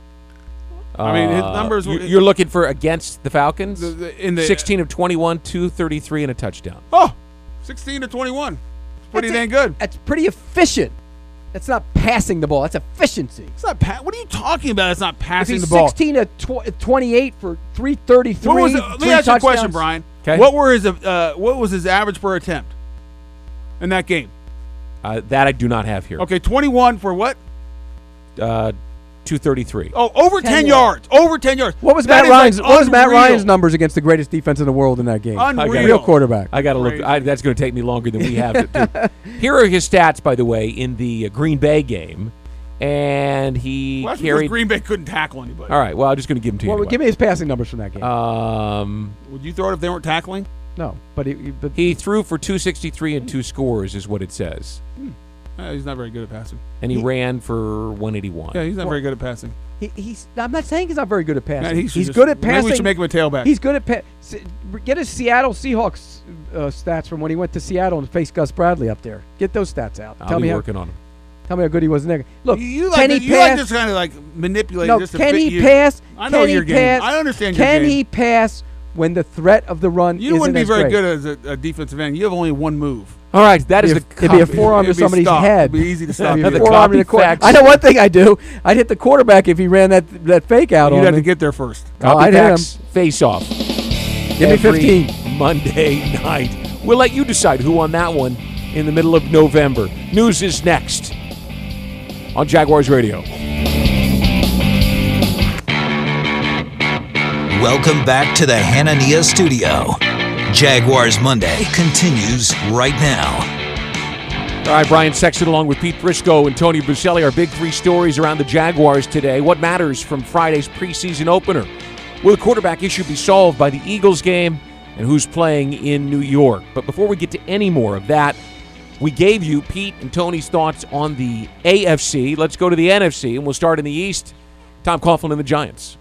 I mean, his Uh, numbers were- you- You're looking for against the Falcons? The- the- in the sixteen of twenty-one, two thirty-three, and a touchdown. Oh, sixteen to twenty-one. It's pretty That's dang it. good. That's pretty efficient. That's not passing the ball. That's efficiency. It's not. Pa- what are you talking about? It's not If passing he's the ball. sixteen to tw- twenty-eight for three thirty-three. What was it? Let me three ask you a question, touchdowns. Brian. 'Kay. What were his? Uh, what was his average per attempt in that game? Uh, that I do not have here. Okay, twenty-one for what? Uh, two thirty-three. Oh, over ten, ten yards. Over ten yards. What was That Matt is, like, Ryan's? What was Matt unreal. Ryan's numbers against the greatest defense in the world in that game? Unreal. Real quarterback. I got to look. Crazy. I, that's going to take me longer than we have to do. Here are his stats, by the way, in the uh, Green Bay game. And he Well, that's because carried. Green Bay couldn't tackle anybody. All right, well, I'm just going to give him to you. Well, anyway. give me his passing numbers from that game. Um, Would you throw it if they weren't tackling? no, but he, he- but he threw for two sixty-three and two scores, is what it says. Uh, he's not very good at passing. And he, He- ran for one eighty-one. Yeah, he's not very good at passing. he, he's. I'm not saying he's not very good at passing. Man, he should he's just- good at Maybe passing. we should make him a tailback. He's good at pa- s- get his Seattle Seahawks uh, stats from when he went to Seattle and faced Gus Bradley up there. Get those stats out. I'll tell be me how, working on him. tell me how good he was in there. Look, you, you can like he to, you like pass? to kind of like manipulate no, just to can fit he you. pass? I know can your he game. pass? I understand your Can game. he pass when the threat of the run You isn't wouldn't be as very great? good as a, a defensive end. You have only one move. All right, that is It'd the be a- it'd be a copy. forearm to It'd be somebody's stop. head. It'd be easy to stop. It'd Yeah, be the a forearm copy to the quarter- facts. I know one thing I do. I'd hit the quarterback if he ran that that fake out You'd on have me. to get there first. Oh, Copy I'd hit him. facts face off. Give me Every fifteen. Monday night. We'll let you decide who won that one in the middle of November. News is next on Jaguars Radio. Welcome back to the Hanania Studio. Jaguars Monday continues right now. All right, Brian Sexton along with Pete Prisco and Tony Buselli, our big three stories around the Jaguars today. What matters from Friday's preseason opener? Will the quarterback issue be solved by the Eagles game? And who's playing in New York? But before we get to any more of that, we gave you Pete and Tony's thoughts on the A F C. Let's go to the N F C, and we'll start in the East. Tom Coughlin and the Giants.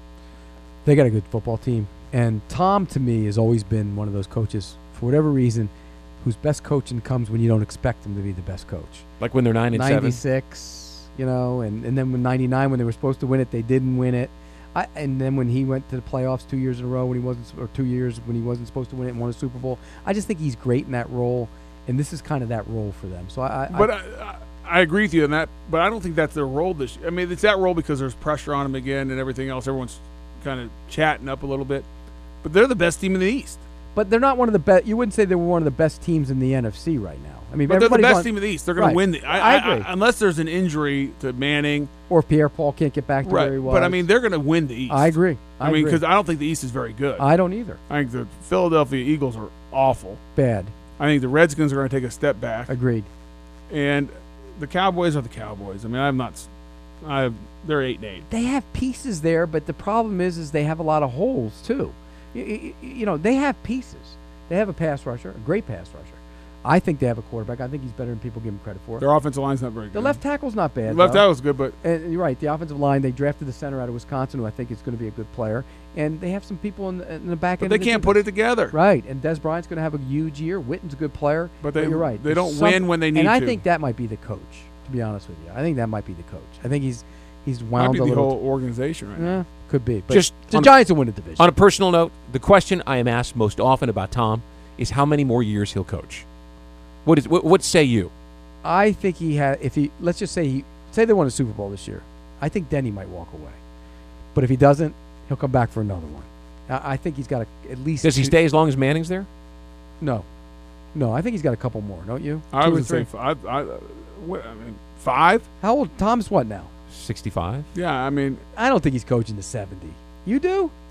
They got a good football team. And Tom, to me, has always been one of those coaches, for whatever reason, whose best coaching comes when you don't expect him to be the best coach. Like when they're nine and seven. ninety-six, you know, and, and then when ninety-nine, when they were supposed to win it, they didn't win it. I, and then when he went to the playoffs two years in a row, when he wasn't, or two years when he wasn't supposed to win it and won a Super Bowl, I just think he's great in that role, and this is kind of that role for them. So I, I But I, I, I, I agree with you on that. But I don't think that's their role this year. I mean, it's that role because there's pressure on them again and everything else. Everyone's kind of chatting up a little bit. But they're the best team in the East. but they're not one of the best. You wouldn't say they were one of the best teams in the N F C right now. I mean, But they're the everybody's best on- team in the East. They're going Right. to win. The, I, I I, agree. I, unless there's an injury to Manning. or if Pierre Paul can't get back to Right. where he was. But, I mean, they're going to win the East. I agree. I, I, mean, agree. because I don't think the East is very good. I don't either. I think the Philadelphia Eagles are awful. Bad. I think the Redskins are going to take a step back. Agreed. And the Cowboys are the Cowboys. I mean, I'm not. I have, they're eight and eight. They have pieces there, but the problem is, is they have a lot of holes too. You, you, you know, they have pieces. They have a pass rusher, a great pass rusher. I think they have a quarterback. I think he's better than people give him credit for. Their offensive line's not very good. The left tackle's not bad. The left though. tackle's good, but And you're right. The offensive line, they drafted the center out of Wisconsin, who I think is going to be a good player. And they have some people in the, in the back but end. they of the can't put it together. Right. And Des Bryant's going to have a huge year. Witten's a good player. But they you're right. they There's don't some- win when they need And I to. think that might be the coach. To be honest with you, I think that might be the coach. I think he's he's might wound be a the little. whole organization right now. Eh, could be. But Just the on- Giants will win the division. On a personal note, the question I am asked most often about Tom is how many more years he'll coach. What is what, what say you? I think he had. If he let's just say he say they won a Super Bowl this year, I think then he might walk away. But if he doesn't, he'll come back for another one. I, I think he's got a, at least. Does he two- stay as long as Manning's there? No, no. I think he's got a couple more. Don't you? I Two or would say three. five. I, uh, what, I mean, five. How old? Tom's what now? sixty-five. Yeah, I mean, I don't think he's coaching to seventy. You do?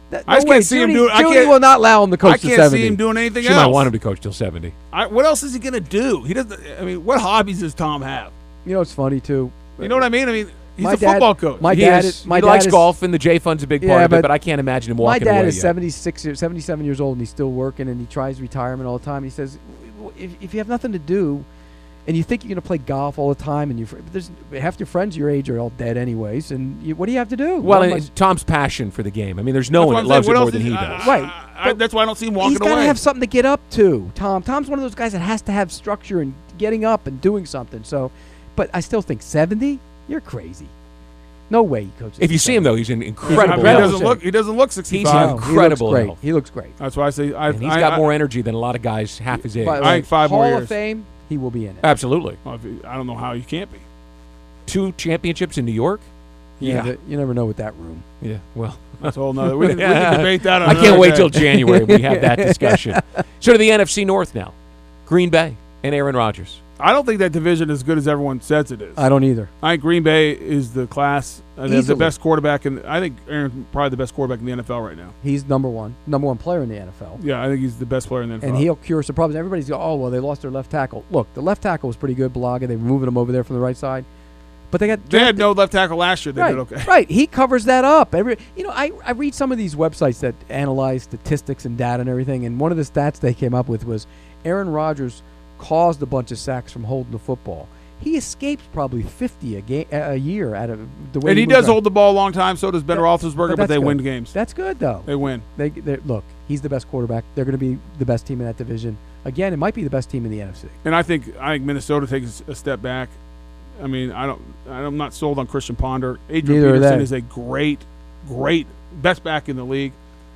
That, I just no way. can't see him Judy, doing- I Judy can't- will not allow him to coach I to can't seventy. see him doing anything She else. might want him to coach till seventy. I, what else is he going to do? He doesn't. I mean, what hobbies does Tom have? You know, it's funny too. You know what I mean? I mean, he's My a dad- football coach. my he dad is, is- my he dad likes is- golf, and the J Fund's a big Yeah, part of it, but but I can't imagine him My walking dad away is yet. seventy-six, years, seventy-seven years old, and he's still working, and he tries retirement all the time. He says, if, if you have nothing to do, and you think you're going to play golf all the time, and you there's half your friends your age are all dead anyways, and you, what do you have to do? Well, Not and much- Tom's passion for the game. I mean, there's no That's one what that I'm loves saying. it What more else than is- he I- does. Right. I, that's why I don't see him walking he's got to away. have something to get up to. Tom. Tom's one of those guys that has to have structure and getting up and doing something. So, but I still think seventy. You're crazy. No way he coaches. If you at see him, seventy. though, he's in I incredible mean, he Well, health. doesn't look. He doesn't look He's sixty-five. in- No, incredible He looks great. health. He looks great. That's why I say I, And he's I, got I, more energy than a lot of guys half his age. By the I way, think five Hall more of years. Fame, he will be in it. Absolutely. Well, if he- I don't know how you can't be. Two championships in New York? You Yeah. never, you never know with that room. Yeah, well. That's a whole nother. We, can- we can debate that. On I can't another wait day. till January when we have that discussion. So to the N F C North now. Green Bay and Aaron Rodgers. I don't think that division is as good as everyone says it is. I don't either. I think Green Bay is the class. Uh, they have the Easily. best quarterback, and I think Aaron's probably the best quarterback in the N F L right now. He's number one, number one player in the N F L. Yeah, I think he's the best player in the N F L. And he'll cure some problems. Everybody's go, oh, well, they lost their left tackle. Look, the left tackle was pretty good, Balaga. They were moving him over there from the right side. But they got They had drafted- no left tackle last year. They right, did okay. right. He covers that up. Every, you know, I, I read some of these websites that analyze statistics and data and everything, and one of the stats they came up with was Aaron Rodgers caused a bunch of sacks from holding the football. He escapes probably fifty a game a year out of the way. And he moves does around. hold the ball a long time. So does Ben That- Roethlisberger, but, that's they good. win games. That's good though. They win. They, they look. He's the best quarterback. They're going to be the best team in that division. Again, it might be the best team in the N F C. And I think I think Minnesota takes a step back. I mean, I don't. I'm not sold on Christian Ponder. Adrian Neither are Peterson they. is a great, great best back in the league.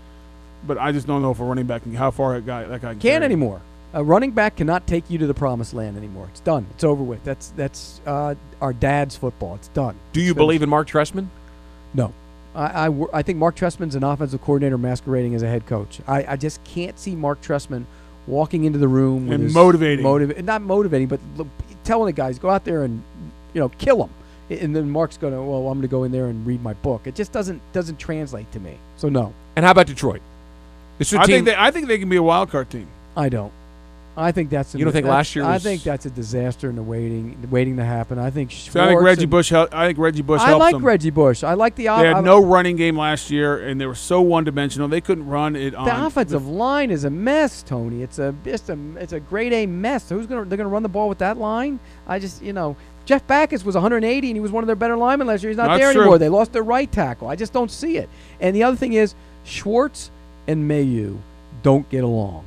But I just don't know if a running back can how far that guy that guy can Can't carry. anymore. A running back cannot take you to the promised land anymore. It's done. It's over with. That's that's uh, our dad's football. It's done. Do you It's believe finished. in Mark Trestman? No. I, I, wor- I think Mark Trestman's an offensive coordinator masquerading as a head coach. I, I just can't see Mark Trestman walking into the room with And his motivating. motiva- not motivating, but look, telling the guys go out there and you know kill them. And then Mark's going to well, I'm going to go in there and read my book. It just doesn't doesn't translate to me. So no, And how about Detroit? This is a I team. think they. I think they can be a wild card team. I don't. I think that's You don't think that's- last year I was- think that's a disaster in the waiting waiting to happen. I think Schwartz So I think Reggie and- Bush. Hel- I think Reggie Bush I helps like them. Reggie Bush. I like the. They I, had no running game last year, and they were so one-dimensional. They couldn't run it on The offensive line is a mess, Tony. It's a just a it's a grade A mess. Who's gonna they're gonna run the ball with that line? I just you know Jeff Backus was one hundred eighty and he was one of their better linemen last year. He's not That's there true. anymore. They lost their right tackle. I just don't see it. And the other thing is Schwartz and Mayu don't get along,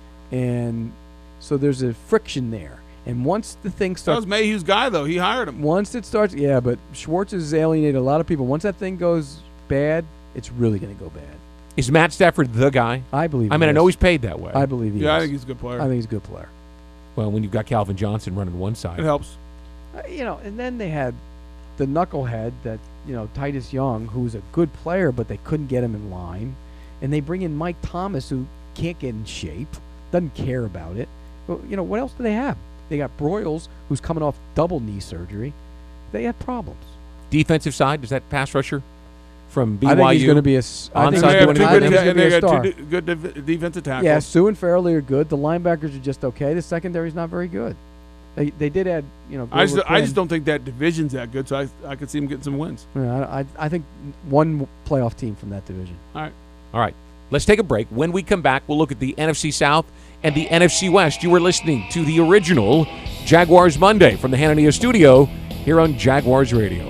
and so there's a friction there. And once the thing That starts, was Mayhew's guy, though. He hired him. once it starts, yeah, but Schwartz has alienated a lot of people. Once that thing goes bad, it's really going to go bad. Is Matt Stafford the guy? I believe. I he mean, I is. know he's paid that way. I believe he Yeah, I is. think he's a good player. I think he's a good player. well, when you've got Calvin Johnson running one side. It helps. Uh, you know, and then they had the knucklehead that you know Titus Young, who's a good player, but they couldn't get him in line, and they bring in Mike Thomas, who can't get in shape, doesn't care about it. Well, you know, what else do they have? They got Broyles, who's coming off double knee surgery. They have problems. Defensive side, is that pass rusher from B I Y U? think he's going to be a. s- I think Onside he's they doing have gonna- two anything I good, think he's and going to be they a got star. two d- good div- defensive tackles. Yeah, Sue and Fairley are good. The linebackers are just okay. The secondary's not very good. They they did add you know. I just, Grover I just Quinn. don't think that division's that good, so I, I could see him getting some wins. Yeah, I, I I think one playoff team from that division. All right. All right. Let's take a break. When we come back, we'll look at the N F C South and the N F C West. You are listening to the original Jaguars Monday from the Hanania studio here on Jaguars Radio.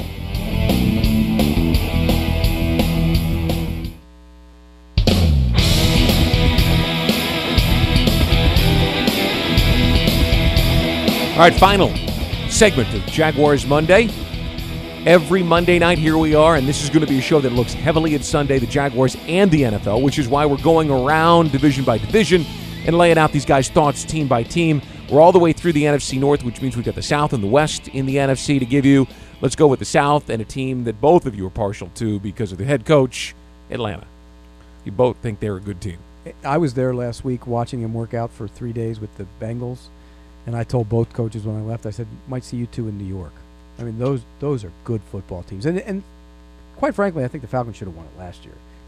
All right, final segment of Jaguars Monday. Every Monday night, here we are, and this is going to be a show that looks heavily at Sunday, the Jaguars and the N F L, which is why we're going around division by division and laying out these guys' thoughts team by team. We're all the way through the N F C North, which means we've got the South and the West in the N F C to give you. Let's go with the South and a team that both of you are partial to because of the head coach, Atlanta. You both think they're a good team. I was there last week watching him work out for three days with the Bengals, and I told both coaches when I left, I said, might see you two in New York. I mean, those those are good football teams. And, and quite frankly, I think the Falcons should have won it last year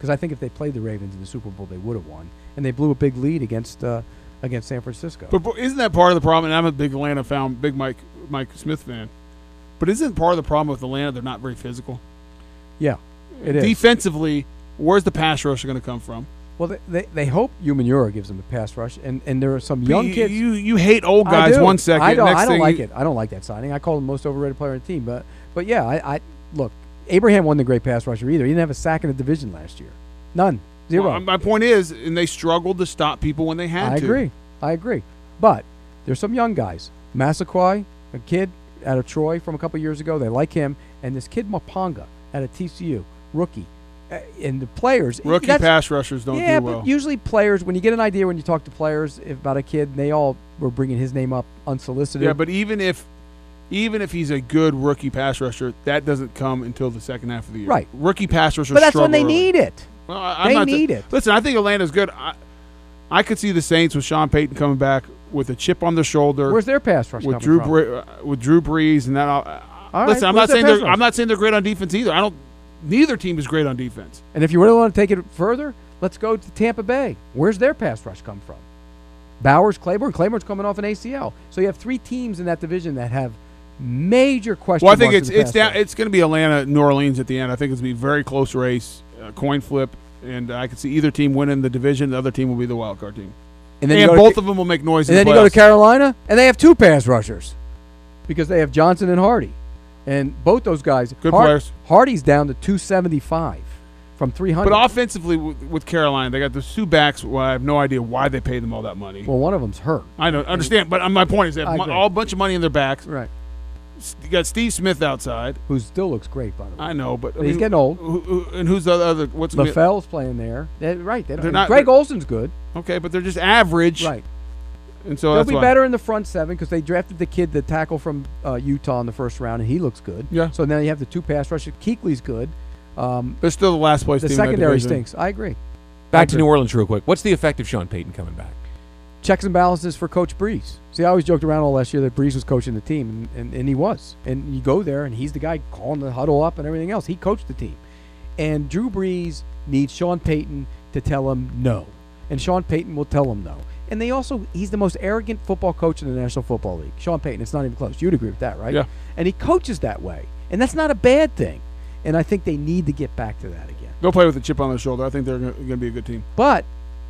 because I think if they played the Ravens in the Super Bowl, they would have won, and they blew a big lead against uh, against San Francisco. But, but isn't that part of the problem? And I'm a big Atlanta fan, big Mike Mike Smith fan. But isn't part of the problem with Atlanta they're not very physical? Yeah, it is. Defensively, where's the pass rush going to come from? Well, they, they they hope Umanura gives them a pass rush, and, and there are some But young you, kids. You you hate old I guys do. one second. I don't. next I don't thing like you, it. I don't like that signing. I call him the most overrated player on the team. But but yeah, I, I look. Abraham wasn't a great pass rusher either. He didn't have a sack in the division last year. None. Zero. Well, my point is, and they struggled to stop people when they had I to. agree. I agree. But there's some young guys. Massaquoi, a kid out of Troy from a couple years ago. They like him. And this kid Mapanga out of T C U, rookie. Uh, and the players. Rookie that's- pass rushers don't yeah, do well. but usually players, when you get an idea when you talk to players about a kid, they all were bringing his name up unsolicited. Yeah, but even if even if he's a good rookie pass rusher, that doesn't come until the second half of the year. Right. Rookie pass rushers But that's when they struggle early. need it. Well, I, I'm They not need it. Listen, I think Atlanta's good. I, I could see the Saints with Sean Payton coming back with a chip on their shoulder. Where's their pass rush with coming Drew from? Bre- uh, with Drew Brees and that? Uh, All listen, right, I'm where's not saying their they're pass rush? I'm not saying they're great on defense either. I don't. Neither team is great on defense. And if you really want to take it further, let's go to Tampa Bay. Where's their pass rush come from? Bowers, Claiborne. Claiborne's coming off an A C L. So you have three teams in that division that have major question Well, I think marks it's in the it's pass down, rush. it's going to be Atlanta, New Orleans at the end. I think it's going to be a very close race, uh, coin flip, and I can see either team winning the division. The other team will be the wild card team, And and, then you go to both Ca- of them will make noise. And in then the you go to playoffs. Carolina, and they have two pass rushers because they have Johnson and Hardy. And both those guys. Good Har- players. Hardy's down to two seventy-five from three hundred. But offensively, with, with Carolina, they got the two backs. Well, I have no idea why they paid them all that money. Well, one of them's hurt. I don't understand, but uh, my point is they I have mo- agree. all a bunch of money in their backs. Right. S- You got Steve Smith outside. Who still looks great, by the way. I know, but I But he's mean, getting old. Who, who, and who's the other? What's LaFell's playing there. They're, right. They don't, They're not- Greg they're- Olson's good. okay? But they're just average, Right. And so They'll that's be why. better in the front seven because they drafted the kid, the tackle from uh, Utah in the first round, and he looks good. Yeah. So now you have the two pass rushers. Kuechly's good. Um, They're still the last place the team in that secondary division. stinks. I agree. Back to agree. New Orleans real quick. What's the effect of Sean Payton coming back? Checks and balances for Coach Breeze. See, I always joked around all last year that Breeze was coaching the team, and, and, and he was. And you go there, and he's the guy calling the huddle up and everything else. He coached the team. And Drew Brees needs Sean Payton to tell him no. And Sean Payton will tell him no. And they also, he's the most arrogant football coach in the National Football League. Sean Payton, it's not even close. You'd agree with that, right? Yeah. And he coaches that way. And that's not a bad thing. And I think they need to get back to that again. Go play with a chip on their shoulder. I think they're going to be a good team. But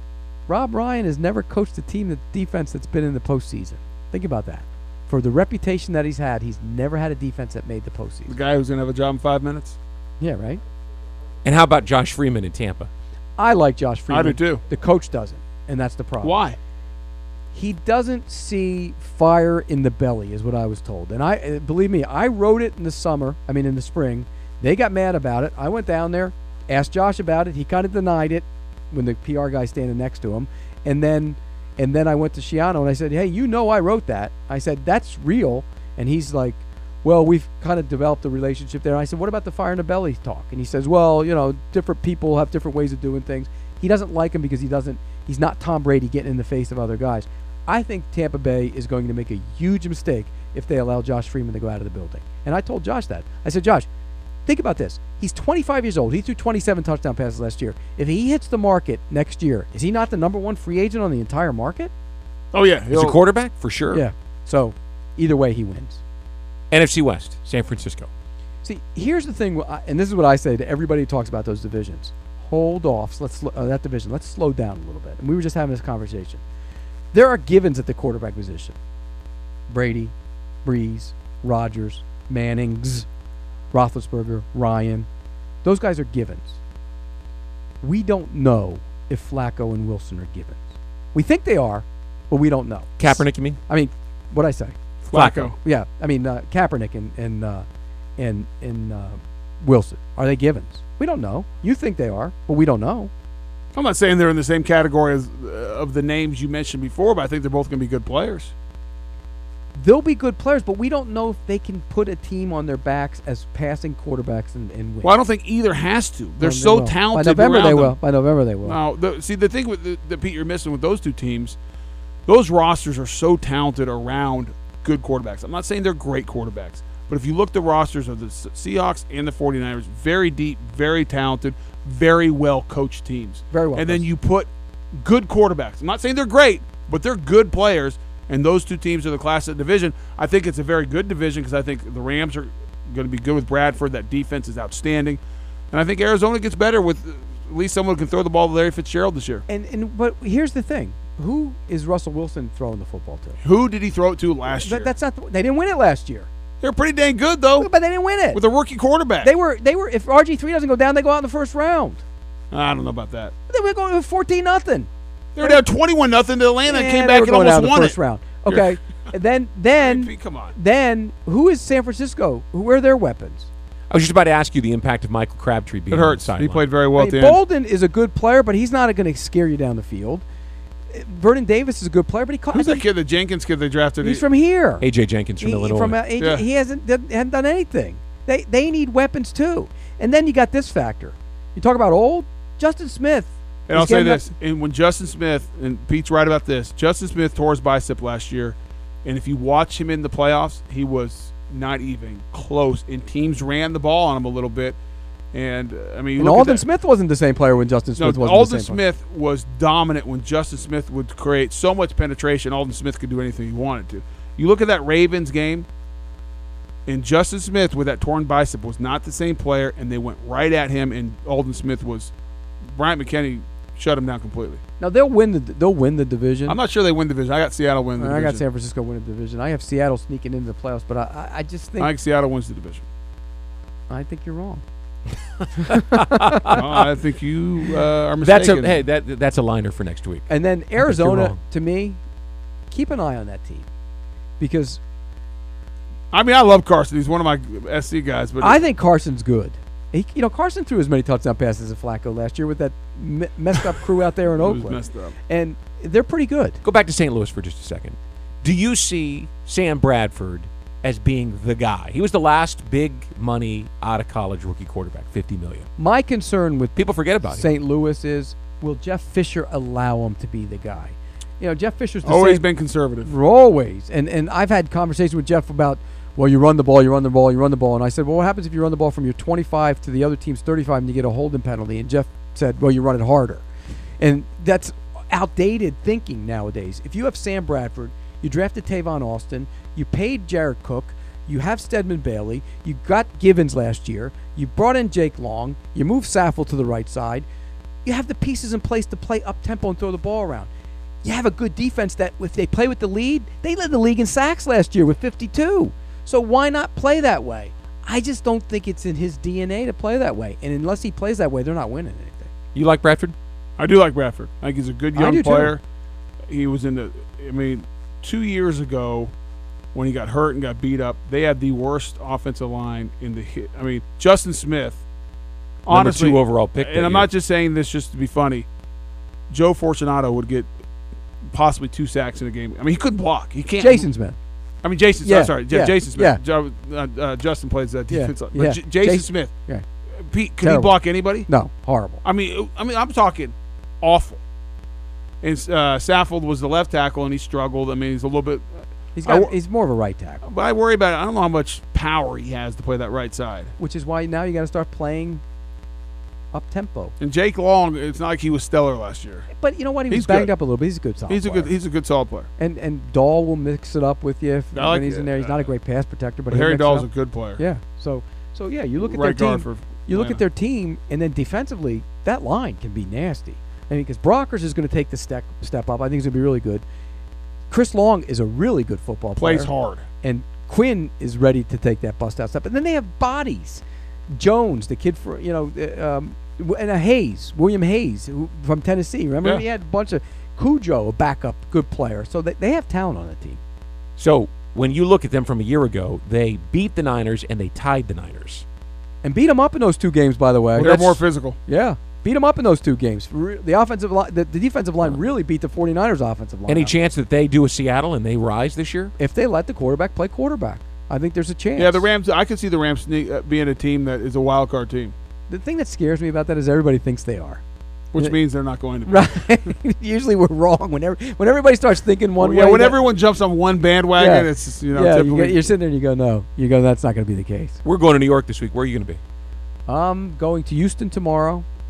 Rob Ryan has never coached a team, the defense that's been in the postseason. Think about that. For the reputation that he's had, he's never had a defense that made the The postseason. guy who's going to have a job in five minutes. Yeah, right? And how about Josh Freeman in Tampa? I like Josh Freeman. I do too. The coach doesn't, and that's the problem. Why? He doesn't see fire in the belly, is what I was told. And I uh, believe me, I wrote it in the summer. I mean, in the spring. They got mad about it. I went down there, asked Josh about it. He kind of denied it when the P R guy standing next to him, and then, and then I went to Schiano and I said, "Hey, you know, I wrote that." I said, "That's real." And he's like, "Well, we've kind of developed a relationship there." And I said, "What about the fire in the belly talk?" And he says, "Well, you know, different people have different ways of doing things." He doesn't like him because he doesn't. He's not Tom Brady getting in the face of other guys. I think Tampa Bay is going to make a huge mistake if they allow Josh Freeman to go out of the building. And I told Josh that. I said, "Josh, think about this. He's twenty-five years old. He threw twenty-seven touchdown passes last year. If he hits the market next year, is he not the number one free agent on the entire market?" Oh, yeah. He's a quarterback? For sure. Yeah. So either way, he wins. N F C West, San Francisco. See, here's the thing, and this is what I say to everybody who talks about those divisions. Hold off. Let's sl- uh, that division. Let's slow down a little bit. And we were just having this conversation. There are givens at the quarterback position. Brady, Breeze, Rodgers, Mannings, Roethlisberger, Ryan. Those guys are givens. We don't know if Flacco and Wilson are givens. We think they are, but we don't know. Kaepernick, you mean? I mean, what'd I say? Flacco. Yeah, I mean uh, Kaepernick and and uh, and and uh, Wilson. Are they givens? We don't know. You think they are, but we don't know. I'm not saying they're in the same category as uh, of the names you mentioned before, but I think they're both going to be good players. They'll be good players, but we don't know if they can put a team on their backs as passing quarterbacks and, and win. Well, I don't think either has to. They're Well, they so will. talented. By November around they them. will. By November they will. Now, the, see, the thing with the, that Pete, you're missing with those two teams, those rosters are so talented around good quarterbacks. I'm not saying they're great quarterbacks, but if you look at the rosters of the Seahawks and the 49ers, very deep, very talented, very well coached teams. Very well And then coached. you put good quarterbacks. I'm not saying they're great, but they're good players. And those two teams are the class of the division. I think it's a very good division because I think the Rams are going to be good with Bradford. That defense is outstanding. And I think Arizona gets better with at least someone who can throw the ball to Larry Fitzgerald this year. And and but here's the thing: who is Russell Wilson throwing the football to? Who did he throw it to last year? That, that's not. The, they didn't win it last year, They're pretty dang good, though, but they didn't win it with a rookie quarterback. They were. They were. If R G three doesn't go down, they go out in the first round. I don't know about that. They were going with fourteen nothing. They were down twenty-one nothing to Atlanta and Yeah, came they back were and going almost out in the won first it. round. Okay, and then then Come on. then who is San Francisco? Who are their weapons? I was just about to ask you the impact of Michael Crabtree being It hurts. on the He sideline. played very well I at mean, the end. Bolden is a good player, but he's not going to scare you down the field. Vernon Davis is a good player, but he caught. Who's that kid, the Jenkins kid they drafted? He's He- from here. A J Jenkins from He- Illinois. From uh, A J, Yeah. He hasn't done- hasn't done anything. They they need weapons too. And then you got this factor. You talk about old Justin Smith. And is I'll say getting up- this: and when Justin Smith, and Pete's right about this, Justin Smith tore his bicep last year, and if you watch him in the playoffs, he was not even close. And teams ran the ball on him a little bit. And uh, I mean, you And look at Alden that- Smith wasn't the same player when Justin No, Smith wasn't Alden the same player. Smith was dominant when Justin Smith would create so much penetration. Alden Smith could do anything he wanted to. You look at that Ravens game, and Justin Smith with that torn bicep was not the same player, and they went right at him. And Alden Smith was Bryant McKinney shut him down completely. Now they'll win the they'll win the division. I'm not sure they win the division. I got Seattle win the I division. got San Francisco winning the division. I have Seattle sneaking into the playoffs, but I I, I just think I think Seattle wins the division. I think you're wrong. Well, I think you uh, are that's mistaken. a hey, that that's a liner for next week. And then you're Arizona, wrong. to me, keep an eye on that team because I mean, I love Carson. He's one of my S C guys, but I think Carson's good. He, you know, Carson threw as many touchdown passes as Flacco last year with that me- messed up crew out there in it was Oakland, messed up. and they're pretty good. Go back to Saint Louis for just a second. Do you see Sam Bradford as being the guy? He was the last big money out of college rookie quarterback, fifty million dollars. My concern with People forget about him. Saint Louis is, will Jeff Fisher allow him to be the guy? You know, Jeff Fisher's the Always same, been conservative. always, and and I've had conversations with Jeff about, well, you run the ball, you run the ball, you run the ball, and I said, well, what happens if you run the ball from your twenty-five to the other team's thirty-five and you get a holding penalty? And Jeff said, well, you run it harder, and that's outdated thinking nowadays. If you have Sam Bradford, you drafted Tavon Austin, you paid Jared Cook, you have Stedman Bailey, you got Givens last year, you brought in Jake Long, you moved Saffold to the right side, you have the pieces in place to play up tempo and throw the ball around. You have a good defense that if they play with the lead, they led the league in sacks last year with fifty-two. So why not play that way? I just don't think it's in his D N A to play that way. And unless he plays that way, they're not winning anything. You like Bradford? I do like Bradford. I think he's a good I young do too. player. He was in the. I mean, two years ago, when he got hurt and got beat up, they had the worst offensive line in the hit. I mean, Justin Smith. Number Honestly, two overall pick. and that I'm year. not just saying this just to be funny. Joe Fortunato would get possibly two sacks in a game. I mean, he couldn't block. He can't. Jason Smith. I mean, Jason. Yeah, I'm sorry, yeah, yeah, Jason Smith. yeah. Joe, uh, uh, Justin plays that Yeah, defense. But yeah. J- Jason Jason- Smith. Yeah. Pete, can Terrible. he block anybody? No, horrible. I mean, I mean, I'm talking awful. And uh, Saffold was the left tackle, and he struggled. I mean, he's a little bit. He's I got. wor- he's more of a right tackle, But I worry about it. I don't know how much power he has to play that right side. which is why now you got to start playing up tempo. And Jake Long, it's not like he was stellar last year. But you know what? He was He's banged good. up a little bit. He's a good solid He's a player. good. He's a good solid player. and and Dahl will mix it up with you if, I like when he's it. in there. He's not a great pass protector, but But he'll Harry mix it Dahl's a up. good player. Yeah. So so yeah, you look at Right their guard team. for You look Atlanta. at their team, and then defensively, that line can be nasty. I mean, because Brockers is going to take the step step up. I think he's going to be really good. Chris Long is a really good football player. Plays hard. And Quinn is ready to take that bust out step. And then they have bodies. Jones, the kid for you know, uh, um, and a Hayes, William Hayes, who, from Tennessee. Remember, Yeah. he had a bunch of Cujo, a backup good player. So they, they have talent on the team. So when you look at them from a year ago, they beat the Niners and they tied the Niners. And beat them up in those two games, by the way. They're that's- more physical. Yeah, beat them up in those two games. Re- The offensive line, the, the defensive line really beat the 49ers offensive line. Any out. chance that they do a Seattle and they rise this year? If they let the quarterback play quarterback, I think there's a chance. Yeah, the Rams. I could see the Rams sneak, uh, being a team that is a wild card team, The thing that scares me about that is everybody thinks they are. which Yeah. means they're not going to be. Right. Usually we're wrong. Whenever when everybody starts thinking one Well, yeah, way. when that- everyone jumps on one bandwagon, Yeah. it's just, you know yeah, you typically. go, you're sitting there and you go, no. You go, that's not going to be the case. We're going to New York this week. Where are you going to be? I'm going to Houston tomorrow,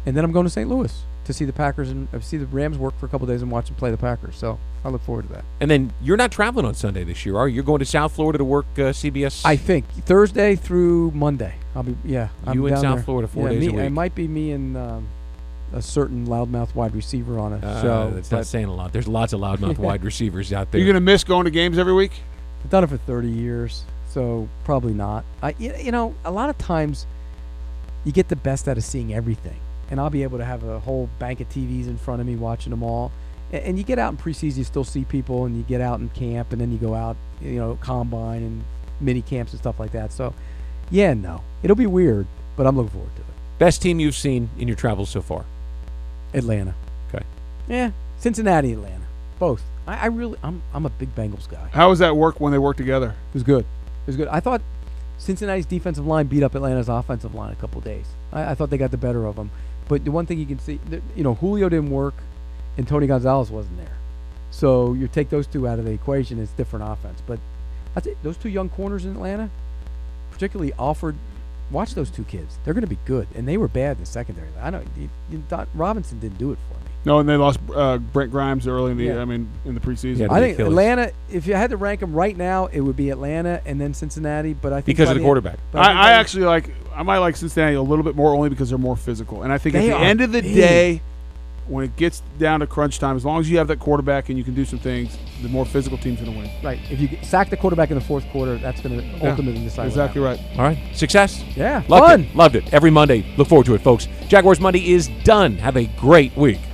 and then I'm going to Saint Louis to see the Packers and uh, see the Rams work for a couple days and watch them play the Packers. So I look forward to that. And then you're not traveling on Sunday this year, are you? You're going to South Florida to work uh, C B S? I think Thursday through Monday. I'll be yeah. I'm You in down South there. Florida four yeah, days me, a week. It might be me and um, a certain loudmouth wide receiver on a Uh, show. that's but not saying a lot. There's lots of loudmouth wide receivers out there. You're going to miss going to games every week? I've done it for thirty years, so probably not. I you you know a lot of times you get the best out of seeing everything. And I'll be able to have a whole bank of T Vs in front of me watching them all. And, and you get out in preseason, you still see people, and you get out in camp, and then you go out, you know, combine and mini camps and stuff like that. So, yeah, no. It'll be weird, but I'm looking forward to it. Best team you've seen in your travels so far? Atlanta. Okay. Yeah, Cincinnati, Atlanta. Both. I, I really, I'm I'm a big Bengals guy. How does that work when they work together? It was good. It was good. I thought Cincinnati's defensive line beat up Atlanta's offensive line a couple of days. I, I thought they got the better of them. But the one thing you can see, you know, Julio didn't work, and Tony Gonzalez wasn't there. So you take those two out of the equation, it's different offense. But I think those two young corners in Atlanta, particularly Alford, watch those two kids. They're going to be good, and they were bad in the secondary. I know you, you thought Robinson didn't do it for me. No, and they lost uh, Brent Grimes early in the Yeah. I mean, in the preseason. Yeah, I think Achilles. Atlanta. If you had to rank them right now, it would be Atlanta and then Cincinnati. But I think Because by of the end- quarterback. but think I, by I the- actually like. I might like Cincinnati a little bit more only because they're more physical. And I think They at the are end of the big. day, when it gets down to crunch time, as long as you have that quarterback and you can do some things, the more physical team's going to win. right. If you get- sack the quarterback in the fourth quarter, that's going to Yeah, ultimately decide. what Exactly happens. right. All right. Success. Yeah, Loved fun. it. Loved it. Every Monday. Look forward to it, folks. Jaguars Monday is done. Have a great week.